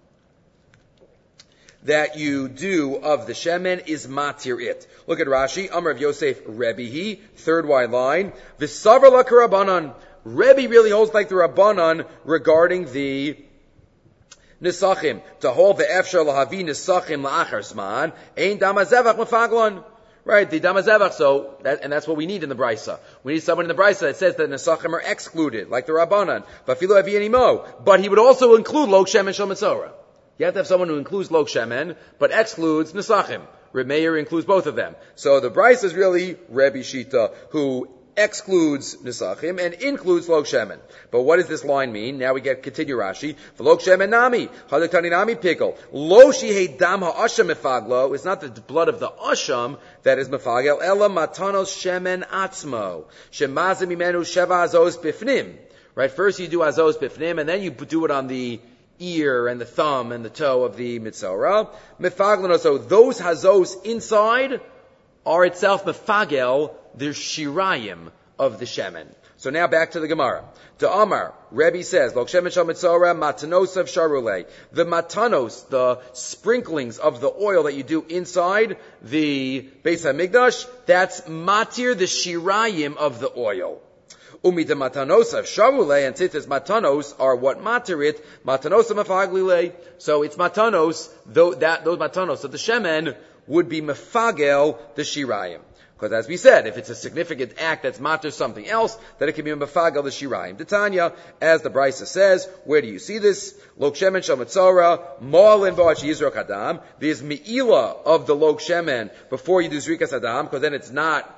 Speaker 1: that you do of the shemen is matir it. Look at Rashi, Amar of Yosef Rebbehi, third wide line. V'savar la k'Rabbanan. Rebbe really holds like the Rabbanan regarding the nesachim. To hold the efshar lahavi nesachim la'achar zman, ein damazevach mefaglon. Right, the damazevach, so, that, and that's what we need in the brisa. We need someone in the brisa that says that nesachim are excluded, like the Rabbanan. V'afilu avi animo. But he would also include log shemen shel mitzora. You have to have someone who includes log shemen, but excludes nesachim. Reb Meir includes both of them. So the brisa is really Rebbe Shita, who excludes nesachim and includes log shemen. But what does this line mean? Now we get continue Rashi. V'log shemen nami, hadaktani nami pickle. Lo shihei dam ha'asham mefaglo. It's not the blood of the asham that is mefagel. Ela matanos shemen atzmo. Shemazim imenu sheva azos bifnim. Right. First you do azos bifnim, and then you do it on the ear and the thumb and the toe of the mitzora. Mefaglan, so those hazos inside are itself mefagel, the shirayim of the shemen. So now back to the Gemara. To Amar, Rebbe says, Lok shemen shal mitzora matanos of sharulei. The matanos, the sprinklings of the oil that you do inside the Beis HaMikdash, that's matir, the shirayim of the oil. Umi de matanos of sharulei, and since it's matanos are what matirit, matanos of mefaglile. So it's matanos, though that those matanos of the shemen would be mefagel the shirayim. Because as we said, if it's a significant act that's matter something else, then it can be mefagel the shirayim. Titania, as the brisa says, where do you see this? Log shemen shel mitzora, ma'alin ba'ach yizrok adam. There's me'ila of the log shemen before you do zrikas adam, because then it's not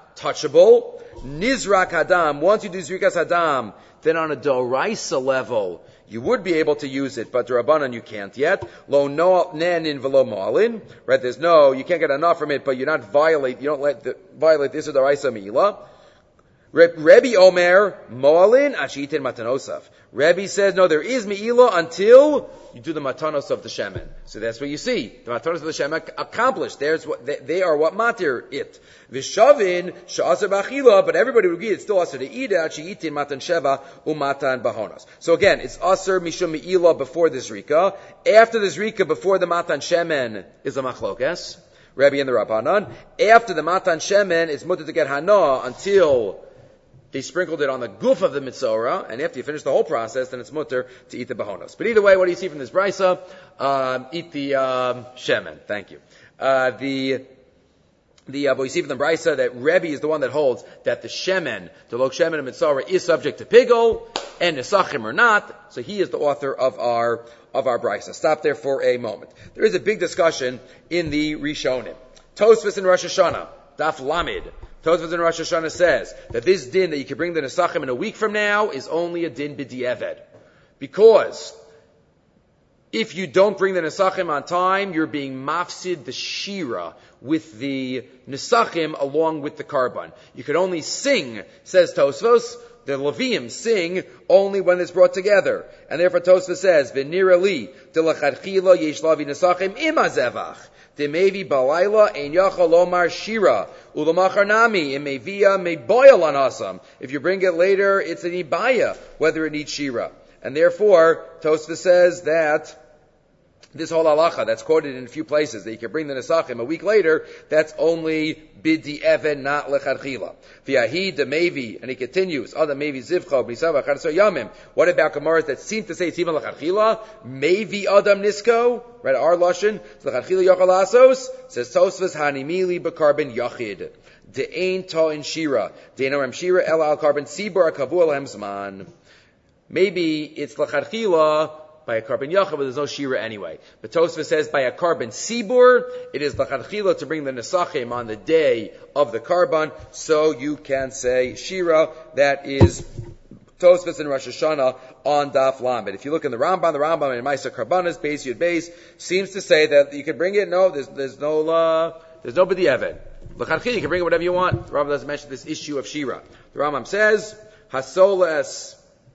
Speaker 1: touchable. Nizrak Hadam, once you do Zrikas Hadam, then on a Doraisa level, you would be able to use it, but Rabbanan you can't yet. Lo no nenin velo malin, right? There's no, you can't get enough from it, but you're not violate, you don't let the, violate this or Doraisa Meila. Rebbe Omer, Moalin, Ashitin Matanosaf. Rebbe says, no, there is Meila until you do the Matanos of the Shemen. So that's what you see. The Matanos of the Shemen accomplished. There's what, they, they are what matir it. Vishavin, Sha'asar Bachila, but everybody would agree it's still Asar to eat it, Ashitin Matan Sheva, Umatan Bahonos. So again, it's Asar Mishum Meila before the Zrika. After the Zrika, before the Matan Shemen, is a Machlokes. Rebbe and the Rabbanan. After the Matan Shemen, it's mutter to get Hana until they sprinkled it on the goof of the mitzora, and after you finish the whole process, then it's mutter to eat the bahonos. But either way, what do you see from this brisa? Um, eat the um, shemen. Thank you. Uh, the the uh, but we see from the brisa that Rebbe is the one that holds that the shemen, the log shemen and mitzora, is subject to pigol, and nesachim are not. So he is the author of our of our brisa. Stop there for a moment. There is a big discussion in the Rishonim. Tosfos in Rosh Hashanah, Daf Lamed. Tosfos in Rosh Hashanah says that this din that you can bring the Nesachim in a week from now is only a din b'di'eved. Because if you don't bring the Nesachim on time, you're being mafsid the shira with the Nesachim along with the karban. You can only sing, says Tosfos, the Leviim sing only when it's brought together. And therefore Tosfos says, V'nira li, de l'chadchila yesh lavi Nesachim ima zevach. Demevi balayla ein yachal lomar shira ulamachar nami imevia meboyal anasam. If you bring it later, it's an ibaya whether it needs shira, and therefore Tosfos says that this whole halacha that's quoted in a few places that you can bring the nesachim a week later, that's only bidi even, not lecharchila. V'yahi demevi, and he continues, other mevi zivcha b'nisava charso yamim. What about gemaras that seem to say it's even lecharchila? Mevi adam nisko, right? Our lashon lecharchila yachal asos says Tosfos hanimili b'karben yachid de'ain ta in shira de'ain shira el al karben sibur akavu alhem zman. Maybe it's lecharchila by a carbon yachid, but there's no shira anyway. But Tosfos says by a carbon sibur, it is l'chadchila to bring the nesachim on the day of the carbon, so you can say shira. That is Tosfos in Rosh Hashanah on Daf Lamed. If you look in the Rambam, the Rambam in Ma'aser Karbanas, Beis Yud Beis, seems to say that you can bring it. No, there's, there's no uh, there's no b'di'eved. L'chadchila, you can bring it whatever you want. The Rambam doesn't mention this issue of shira. The Rambam says hasoles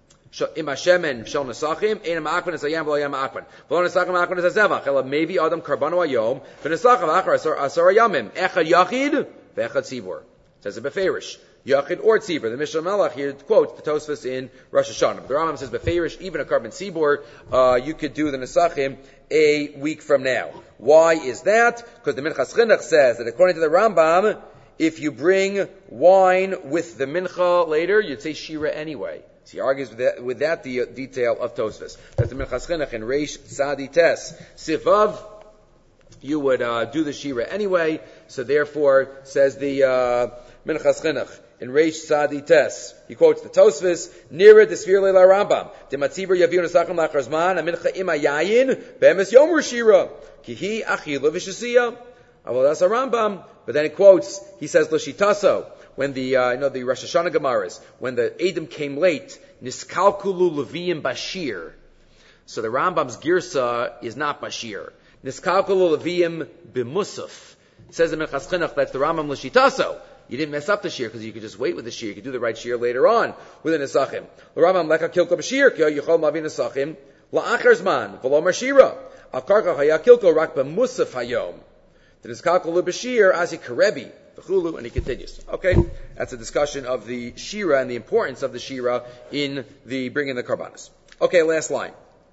Speaker 1: im hashemen shel nesachim ein ma'akban es hayam v'lo hayam ma'akban v'lo nesachim ma'akban es hazevach ela maybe adam karbanu hayom v'nesachim achar asar hayamim echad yachid v'echad tzibur. Says a beferish yachid or tzibur. The Mishnah Malach here quotes the Tosfos in Rosh Hashanah. The Rambam says beferish, even a carbon tzibur, uh, you could do the nesachim a week from now. Why is that? Because the Minchas Chinuch says that according to the Rambam, if you bring wine with the mincha later, you'd say shira anyway. So he argues with that, with that the uh, detail of Tosfos. That's the Minchas Chinuch in Reish Tzadi Tes Sivav. You would uh, do the shira anyway. So therefore, says the uh, Minchas Chinuch in Reish Tzadi Tes. He quotes the Tosfos. Nira desvir leila Rambam. Dematzibur yaviu nesachim lachar zman. Amincha ima yayin be'emes yomer shira kihi achila v'shasiya. Well, that's a Rambam. But then he quotes. He says l'shitaso. When the, uh, you know, the Rosh Hashanah Gemaras, when the Edom came late, Niskalkulu Leviim Bashir. So the Rambam's Girsa is not Bashir. Niskalkulu Leviim B'musaf. It says in Minchas Chinuch, that's the Rambam L'shitaso. You didn't mess up the shir, because you could just wait with the shir. You could do the right shir later on with the Nesachim. The Rambam Leka Kilko Bashir, Kyo Yichol Mavi Nesachim, La'achar Zman, V'lo Marshira. Al Karka Haya Kilko Rak B'musaf Hayom. The Niskalkulu Bashir, Azi Karebi. And he continues. Okay, that's a discussion of the shira and the importance of the shira in the bringing the karbanos. Okay, last line.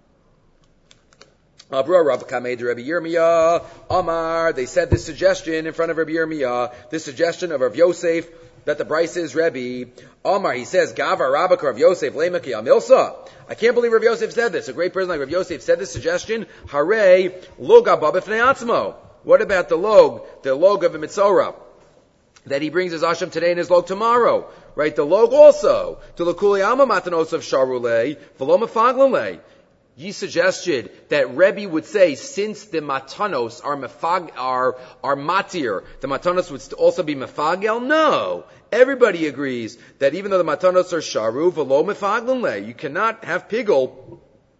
Speaker 1: Abra Rav Kamei de Rabbi Yirmiyah Amar. They said this suggestion in front of Rabbi Yirmiyah, this suggestion of Rav Yosef that the Bryce is Rebbe. Amar, he says, Gava Rabbaka Rav Yosef Lemaki Amilsa. I can't believe Rav Yosef said this. A great person like Rav Yosef said this suggestion. Hare Loga Babifnei Atzmo. What about the log, the log of a mitzora? That he brings his asham today and his log tomorrow, right? The log also to l'kuli alma matanos of sharulei v'lo mefaglalei. Ye suggested that Rebbe would say, since the matanos are mefag, are, are matir, the matanos would also be mefagel? No. Everybody agrees that even though the matanos are sharu, v'lo mefagel le, you cannot have pigul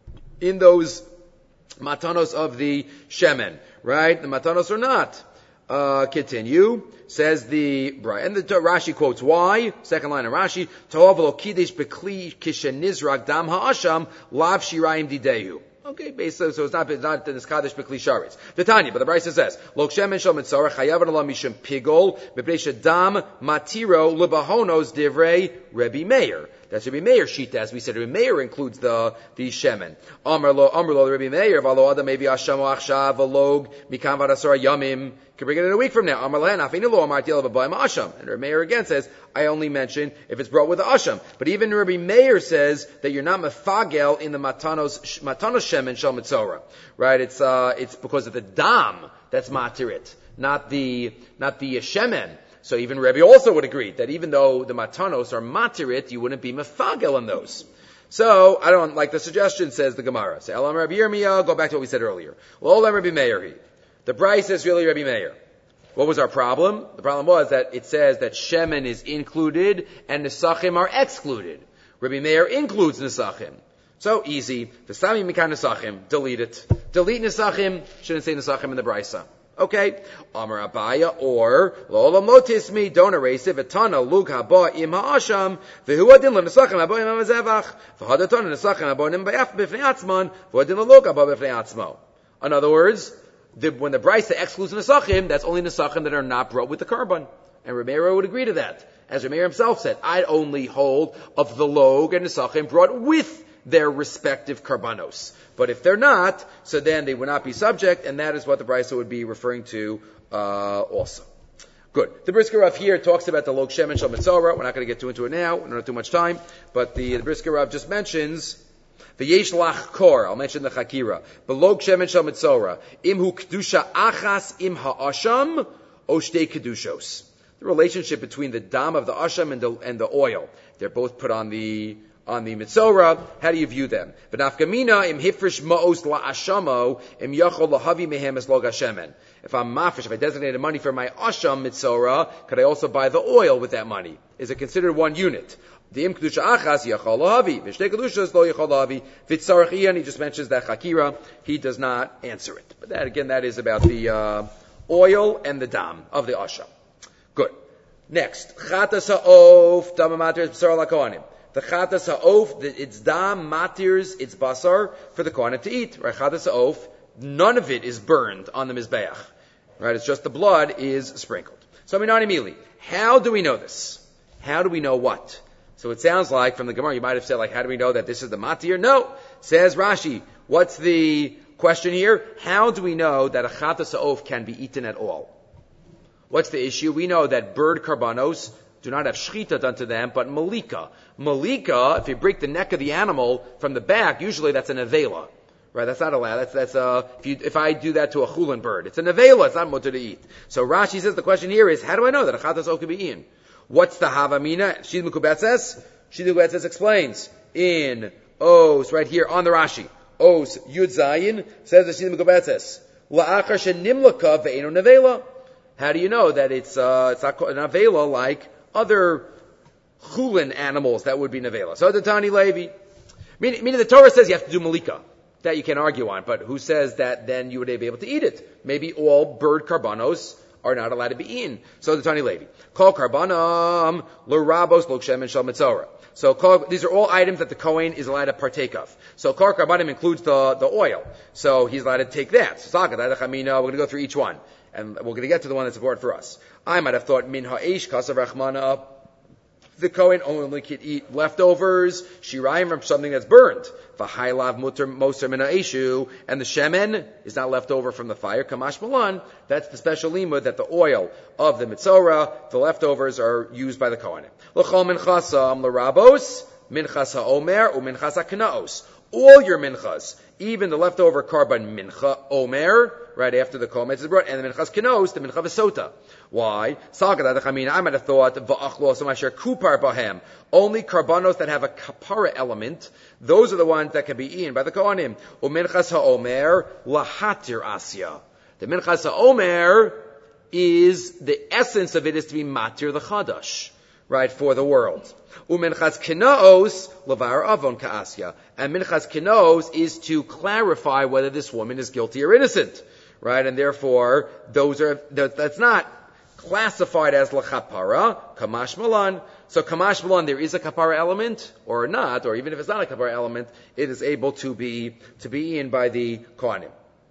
Speaker 1: in those matanos of the shemen, right? The matanos are not. Uh, continue. Says the, and the Rashi quotes why? Second line of Rashi, To'ov lo kiddush bekli kishenizrak dam ha'asham lav shirayim didehu. Okay, basically, so it's not, it's not, it's kaddish bekli sharetz. The Tanya, but the Brisa says, Lo kshemen shel mitzorah chayav alam mishum pigol, bepnei dam matiro lebahonos divrei Rebbe Meir. That's Rebbe Meir shita, as we said. Rebbe Meir includes the, the shemen. Amar lo, Amar lo, Rebbe Meir, v'alo adam maybe ashamo achshav, v'log, mikam v'adasora yamim. Can bring it in a week from now. Amar lehen, afinu lo, amar tiel v'bayim asham. And Rebbe Meir again says, I only mention if it's brought with the asham. But even Rebbe Meir says that you're not mefagel in the matanos, matanos shemen shel mitzorah. Right? It's, uh, it's because of the dam that's matirit, not the, not the shemen. So even Rebbe also would agree that even though the matanos are matirit, you wouldn't be mefagel in those. So, I don't like the suggestion, says the Gemara. Say, Elam Rabbi Yirmiyah, go back to what we said earlier. Well, Olam Rabbi Meir. The Brisa is really Rabbi Meir. What was our problem? The problem was that it says that shemen is included and nesachim are excluded. Rabbi Meir includes nesachim. So easy. V'sami mikan nesachim. Delete it. Delete nesachim. Shouldn't say nesachim in the Brisa. Okay. Amar Abaya, or Lola Motis me, don't erase it. V'tana lug haba im ha'asham, v'hu adin l'nesachim haba im ha'mazevach, v'hadatana nesachim haba im b'yaf b'fnei atzman, v'hu adin l'lug haba b'fnei atzmo. In other words, the, when the Brisa excludes nesachim, that's only nesachim that are not brought with the carbon. And Ramiro would agree to that. As Ramiro himself said, I only hold of the log and nesachim brought with their respective karbanos. But if they're not, so then they would not be subject, and that is what the Brisa would be referring to uh, also. Good. The Brisker Rav here talks about the log shemen shel mitzorah. We're not going to get too into it now. We don't have too much time. But the, the Brisker Rav just mentions the yesh lach kor. I'll mention the chakira. The log shemen shel mitzorah. Imhu kedusha achas im ha'asham o shtei kedushos. The relationship between the dam of the asham and the, and the oil. They're both put on the on the mitzorah. How do you view them? V'nafkamina im hifrish ma'os la'ashamo im yachol lahavi mehem es log hashemen. If I'm mafresh, if I designated money for my asham mitzorah, could I also buy the oil with that money? Is it considered one unit? The im kedusha achas yachol lahavi v'shtei kedushas lo yachol lahavi v'tzarach iyan. He just mentions that chakira. He does not answer it. But that again, that is about the uh, oil and the dam of the asham. Good. Next, chatas ha'of dam matir b'sar lakohanim. The chatas ha'of, it's dam, matirs, it's basar for the kohanim to eat. Right? Chatas ha'of, none of it is burned on the mizbeach. Right? It's just the blood is sprinkled. So minani mili. How do we know this? How do we know what? So it sounds like from the Gemara, you might have said, like, how do we know that this is the matir? No. Says Rashi. What's the question here? How do we know that a chatas ha'of can be eaten at all? What's the issue? We know that bird karbanos do not have shchita done to them, but malika. Malika, if you break the neck of the animal from the back, usually that's an avela. Right? That's not allowed. That's, that's, uh, if you, if I do that to a chulin bird, it's an avela, it's not mutter to eat. So Rashi says the question here is, how do I know that a chatas o can be eaten? What's the havamina? Shid Mukubetzes? Shid Mukubetzes explains in Os, right here on the Rashi. Os, Yud Zayin, says the Shid Mukubetzes. La'achar shenimlaka ve'eno nevela. How do you know that it's, uh, it's not an avela like other chulin animals that would be nevela? So the Tani Levi, meaning, meaning the Torah says you have to do malika. That you can argue on, but who says that then you would be able to eat it? Maybe all bird karbanos are not allowed to be eaten. So the Tani Levi, kol karbanam l'rabos lo shemen shel mitzorah. So kol, these are all items that the Kohen is allowed to partake of. So kol karbanim includes the the oil, so he's allowed to take that. So we're going to go through each one. And we're going to get to the one that's important for us. I might have thought, min ha'esh kasav rachmana, the Kohen only could eat leftovers, shirayim from something that's burned. V'hailav muter moser min ha'eshu, and the shemen is not left over from the fire. Kamash malan, that's the special limud that the oil of the mitzorah, the leftovers are used by the Kohen. L'chol minchasam l'rabos, minchas ha'omer, u'minchas ha'knaos. All your minchas, even the leftover carbon mincha omer, right after the kometz is brought, and the minchas kenos, the mincha vesota. Why? I might have thought kupar bahem. Only karbanos that have a kapara element, those are the ones that can be eaten by the kohanim. Uminchas haomer lahatir asya. The minchas haomer is the essence of it is to be matir the chadash, right, for the world. Uminchas kenos lavar avon kaasya, and minchas kenos is to clarify whether this woman is guilty or innocent, right? And therefore, those are that's not classified as lachapara kamash malan. So kamash malan, there is a kapara element or not, or even if it's not a kapara element, it is able to be to be eaten by the kohanim.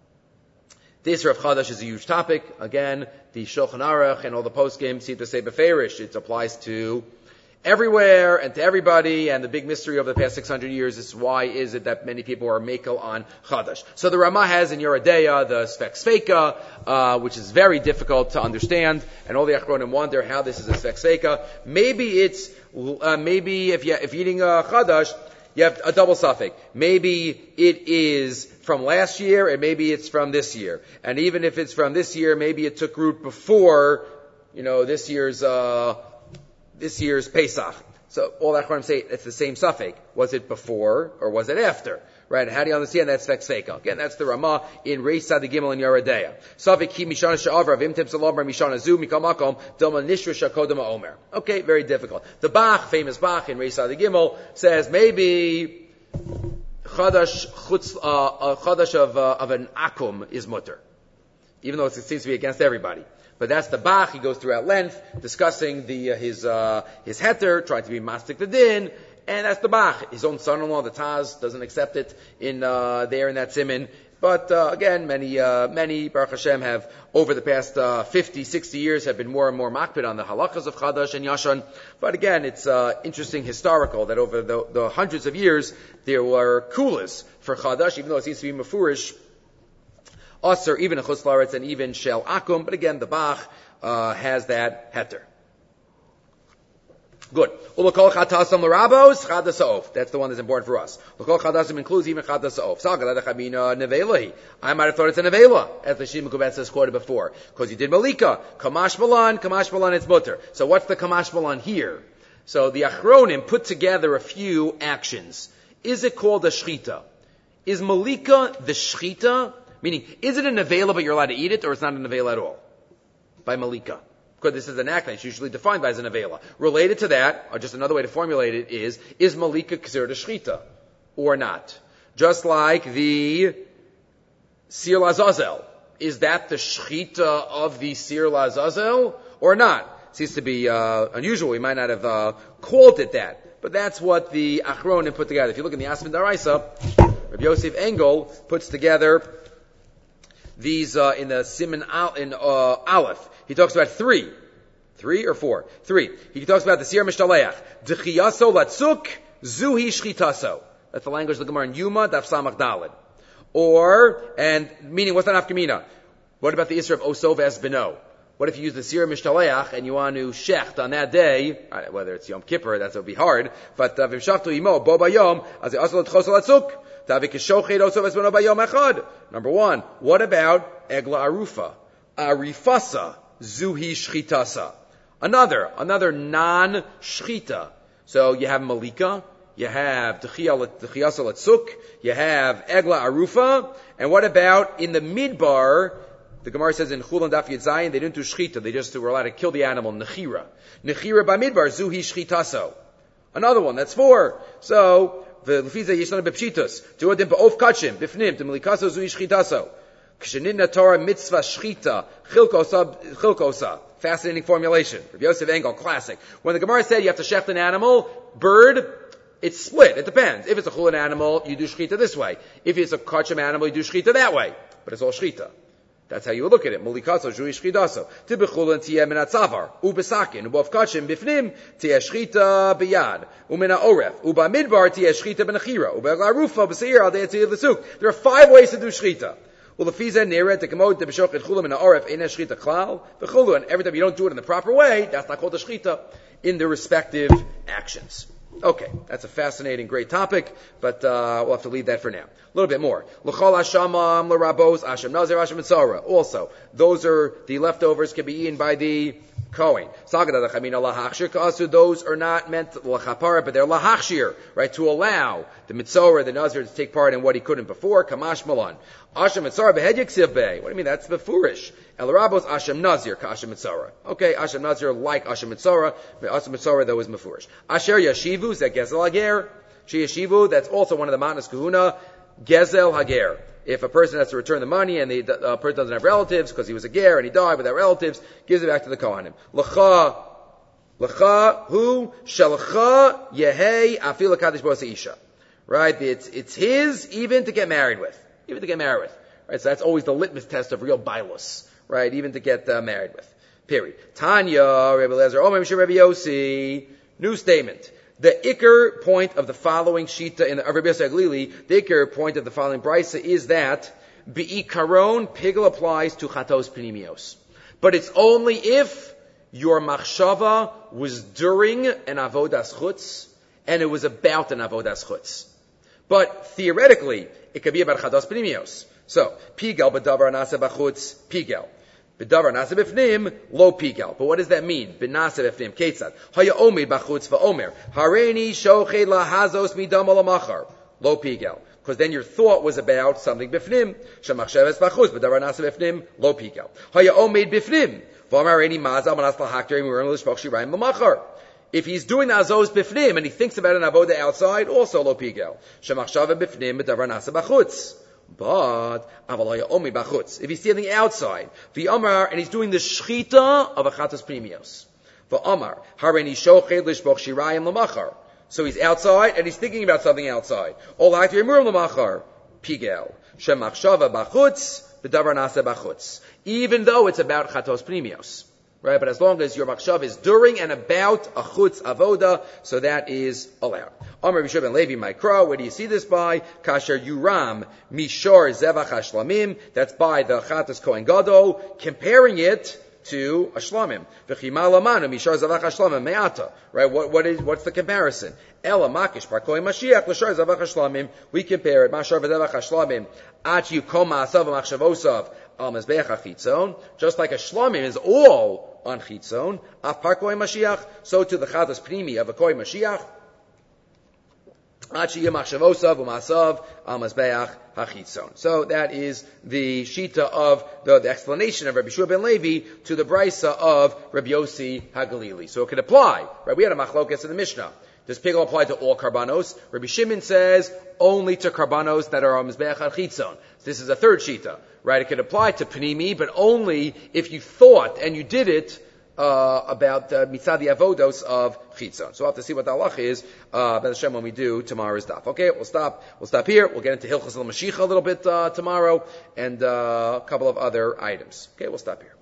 Speaker 1: The Isra of Chadash is a huge topic. Again, the Shulchan Aruch and all the poskim seem to say beferish. It applies to everywhere and to everybody, and the big mystery over the past six hundred years is why is it that many people are makel on Chadash. So the Ramah has in Yoredeya the Sfek Sveika, uh, which is very difficult to understand, and all the Achronim wonder how this is a Sfek Sveika. Maybe it's, uh, maybe if, you, if you're eating a Chadash, you have a double suffix. Maybe it is from last year, and maybe it's from this year. And even if it's from this year, maybe it took root before, you know, this year's, uh, this year's Pesach. So all that I'm saying, it's the same suffix. Was it before, or was it after? Right? And how do you understand that Sfek Sveika? Again, that's the Ramah in Reis Sad Gimel and Yoredeya. Suffix ki mishana she'avra v'imtim salamar mishana zu mikam makom doma nishra shakodama omer. Okay, very difficult. The Bach, famous Bach in Reis Sad Gimel, says maybe chadash chutz, uh, a chadash of uh, of an akum is mutter, even though it seems to be against everybody. But that's the Bach. He goes through at length discussing the uh, his uh, his heter, trying to be mastik the din. And that's the Bach. His own son-in-law, the Taz, doesn't accept it in uh, there in that siman. But uh, again, many, uh, many Baruch Hashem have over the past uh, fifty, sixty years have been more and more makpid on the halachas of Chadash and Yashan. But again, it's uh, interesting historical that over the, the hundreds of years there were kulas for Chadash, even though it seems to be mafurish, Aser, even a Chutz La'aretz, and even Shel Akum. But again, the Bach uh, has that heter. Good. Ulakol chatasam l'rabos chadasaof. That's the one that's important for us. Ulakol chadasim includes even chadasaof. Sagadad chamina nevelahi. I might have thought it's a nevela, as the Shimon Kubetz has quoted before, because you did malika. Kamash malan, kamash malan, it's mutter. So what's the kamash malan here? So the Achronim put together a few actions. Is it called a shchita? Is malika the shchita? Meaning, is it a nevela but you're allowed to eat it, or it's not a nevela at all? By malika. Because this is an act that's usually defined by as an avela. Related to that, or just another way to formulate it is, is malika considered a shchita or not? Just like the Sir Lazazel. Is that the shchita of the Sir Lazazel or not? Seems to be uh, unusual. We might not have uh, called it that. But that's what the Achronim put together. If you look in the Asman Daraisa, Rabbi Yosef Engel puts together these uh, in the Siman Al, in uh, Aleph. He talks about three. Three or four? Three. He talks about the Siyar Mishtaleach. D'chiyaso latzuk, zuhi shchitaso. That's the language of the Gemara in Yuma, Daf Samach Daled. Or, and, meaning, what's that afkamina? What about the Isra of Osov es beno? What if you use the Siyar Mishtaleach and you want to shecht on that day, whether it's Yom Kippur, that would be hard, but vim shachtu imo, bo bayom, az asol l'tchoso latzuk, ta'avik shochet osov es beno bayom echad. Number one, what about Egla Arufa? Arifasa. Zuhi shchitasa. Another, another non-shchita. So you have malika, you have d'chiyasa latzuk, you have egla arufa, and what about in the midbar? The Gemara says in Chul and Daf Yud Zayin, they didn't do shchita, they just were allowed to kill the animal, nechira. Nechira by midbar, zuhi shchitaso. Another one, that's four. So, the lefiza yishlana bepshitus, tuadim ba'of kachim, bifnim, to malikaso zuhi shchitaso. Kshenina Torah mitzvah shchita chilkosa chilkosa. Fascinating formulation. Rabbi Yosef Engel, classic. When the Gemara said you have to shecht an animal, bird, it's split. It depends. If it's a chulin animal, you do shchita this way. If it's a kachim animal, you do shchita that way. But it's all shchita. That's how you would look at it. Mulikaso jui shchitaso. Tibechulin tiyeh min atzavar ubesakin ubov kachim bifnim tiyeh shchita biyad umina oref uba midbar tiyeh shchita benachira uba arufa b'seir al de'etziyah l'suk. There are five ways to do shchita. Well, the fiza nira the kamod the b'shochet chulam in the aref in a shchita klal the chulu, and every time you don't do it in the proper way, that's not called a shchita in the respective actions. Okay, that's a fascinating, great topic, but uh, we'll have to leave that for now. A little bit more. L'chol hashamam l'rabos ashem nazir ashem mitzora. Also, those are the leftovers can be eaten by the Kohen. Those are not meant l'chapara, but they're lahachshir, right? To allow the mitzora, the nazir, to take part in what he couldn't before. Kamash malan. Ashem mitzora behedyik sivbei. What do you mean? That's befurish. El rabos ashem nazir ka ashem mitzora. Okay, ashem nazir like ashem mitzora. Ashem mitzora though is mefurish. Asher yashivu zeh gezel hager. She yashivu. That's also one of the matnas kahuna. Gezel hager. If a person has to return the money and the uh, person doesn't have relatives because he was a ger and he died without relatives, gives it back to the kohanim. L'cha, l'cha hu shalcha yehei afil kadosh bosa isha. Right? It's it's his even to get married with, even to get married with. Right? So that's always the litmus test of real bailus. Right? Even to get uh, married with. Period. Tanya, Rebbe Lezer, Omer Mishra Rebbe Yossi. New statement. The ikar point of the following shita in the Rebbe Yossi Aglili, the ikar point of the following brisa is that bi'ikaron pigel applies to chatos pnimios, but it's only if your machshava was during an avodas chutz and it was about an avodas chutz. But theoretically, it could be about chatos pnimios. So pigel b'davar nasa b'chutz pigel. B'davar nasa b'fnim, lo pigel. But what does that mean? B'nasa b'fnim, ketzad. Haya omid b'chutz v'omer. Hareini shochet lahazos midam alamachar. Lo pigel. Because then your thought was about something b'fnim. Shemachsheves b'chutz, b'davar nasa b'fnim, lo pigel. Haya omid b'fnim. V'omer hareini mazal manas lahakter imirim l'shpoch shirayim l'machar. If he's doing the azos b'fnim and he thinks about an avoda outside, also lo pigel. Shemachshava b'fnim, b'davar nasa b'chutz. But if he's standing outside, the Amar, and he's doing the shchita of a chatas primios. The Amar, hareni shoched lishboch shirayim lamachar. So he's outside and he's thinking about something outside. Ol ha'aktir emurim lamachar pigel shemachshava b'chutz b'davar nasa b'chutz. Even though it's about chatos primios. Right, but as long as your machshav is during and about a chutz avoda, so that is allowed. Amar Bishop and Levi Mikra, where do you see this by? Kasher Yuram Mishor Zevach Hashlamim, that's by the Chatas Kohen Gadol, comparing it to a shlamim. V'chimalamanu Mishor Zevach Hashlamim Me'ata. Right, what, what is, what's the comparison? Ela Makish Par Kohen Mashiach L'Shor Zevach Hashlamim, we compare it, Mashor Zevach Hashlamim, Ach Yukom Ma'asav Machshavosav, Al Mezbeach HaChitzon, just like a shlamim is all on chitzon, af par kohen Mashiach, so to the chatas pnimi of a kohen Mashiach, achi yemachshavosav u'masav al mazbeach hachitzon. So that is the shita of the, the explanation of Rabbi Shua ben Levi to the brisa of Rabbi Yossi Hagalili. So it could apply, right? We had a machlokas in the Mishnah. Does pigel apply to all karbanos? Rabbi Shimon says only to karbanos that are on mizbeach hachitzon. This is a third shita, right? It could apply to pnimi, but only if you thought and you did it uh, about uh, mitzad the avodos of chitzon. So we'll have to see what the halach is, uh, B'ez Hashem, when we do tomorrow's daf. Okay, we'll stop. We'll stop here. We'll get into Hilchos al-Mashiach a little bit uh, tomorrow, and uh, a couple of other items. Okay, we'll stop here.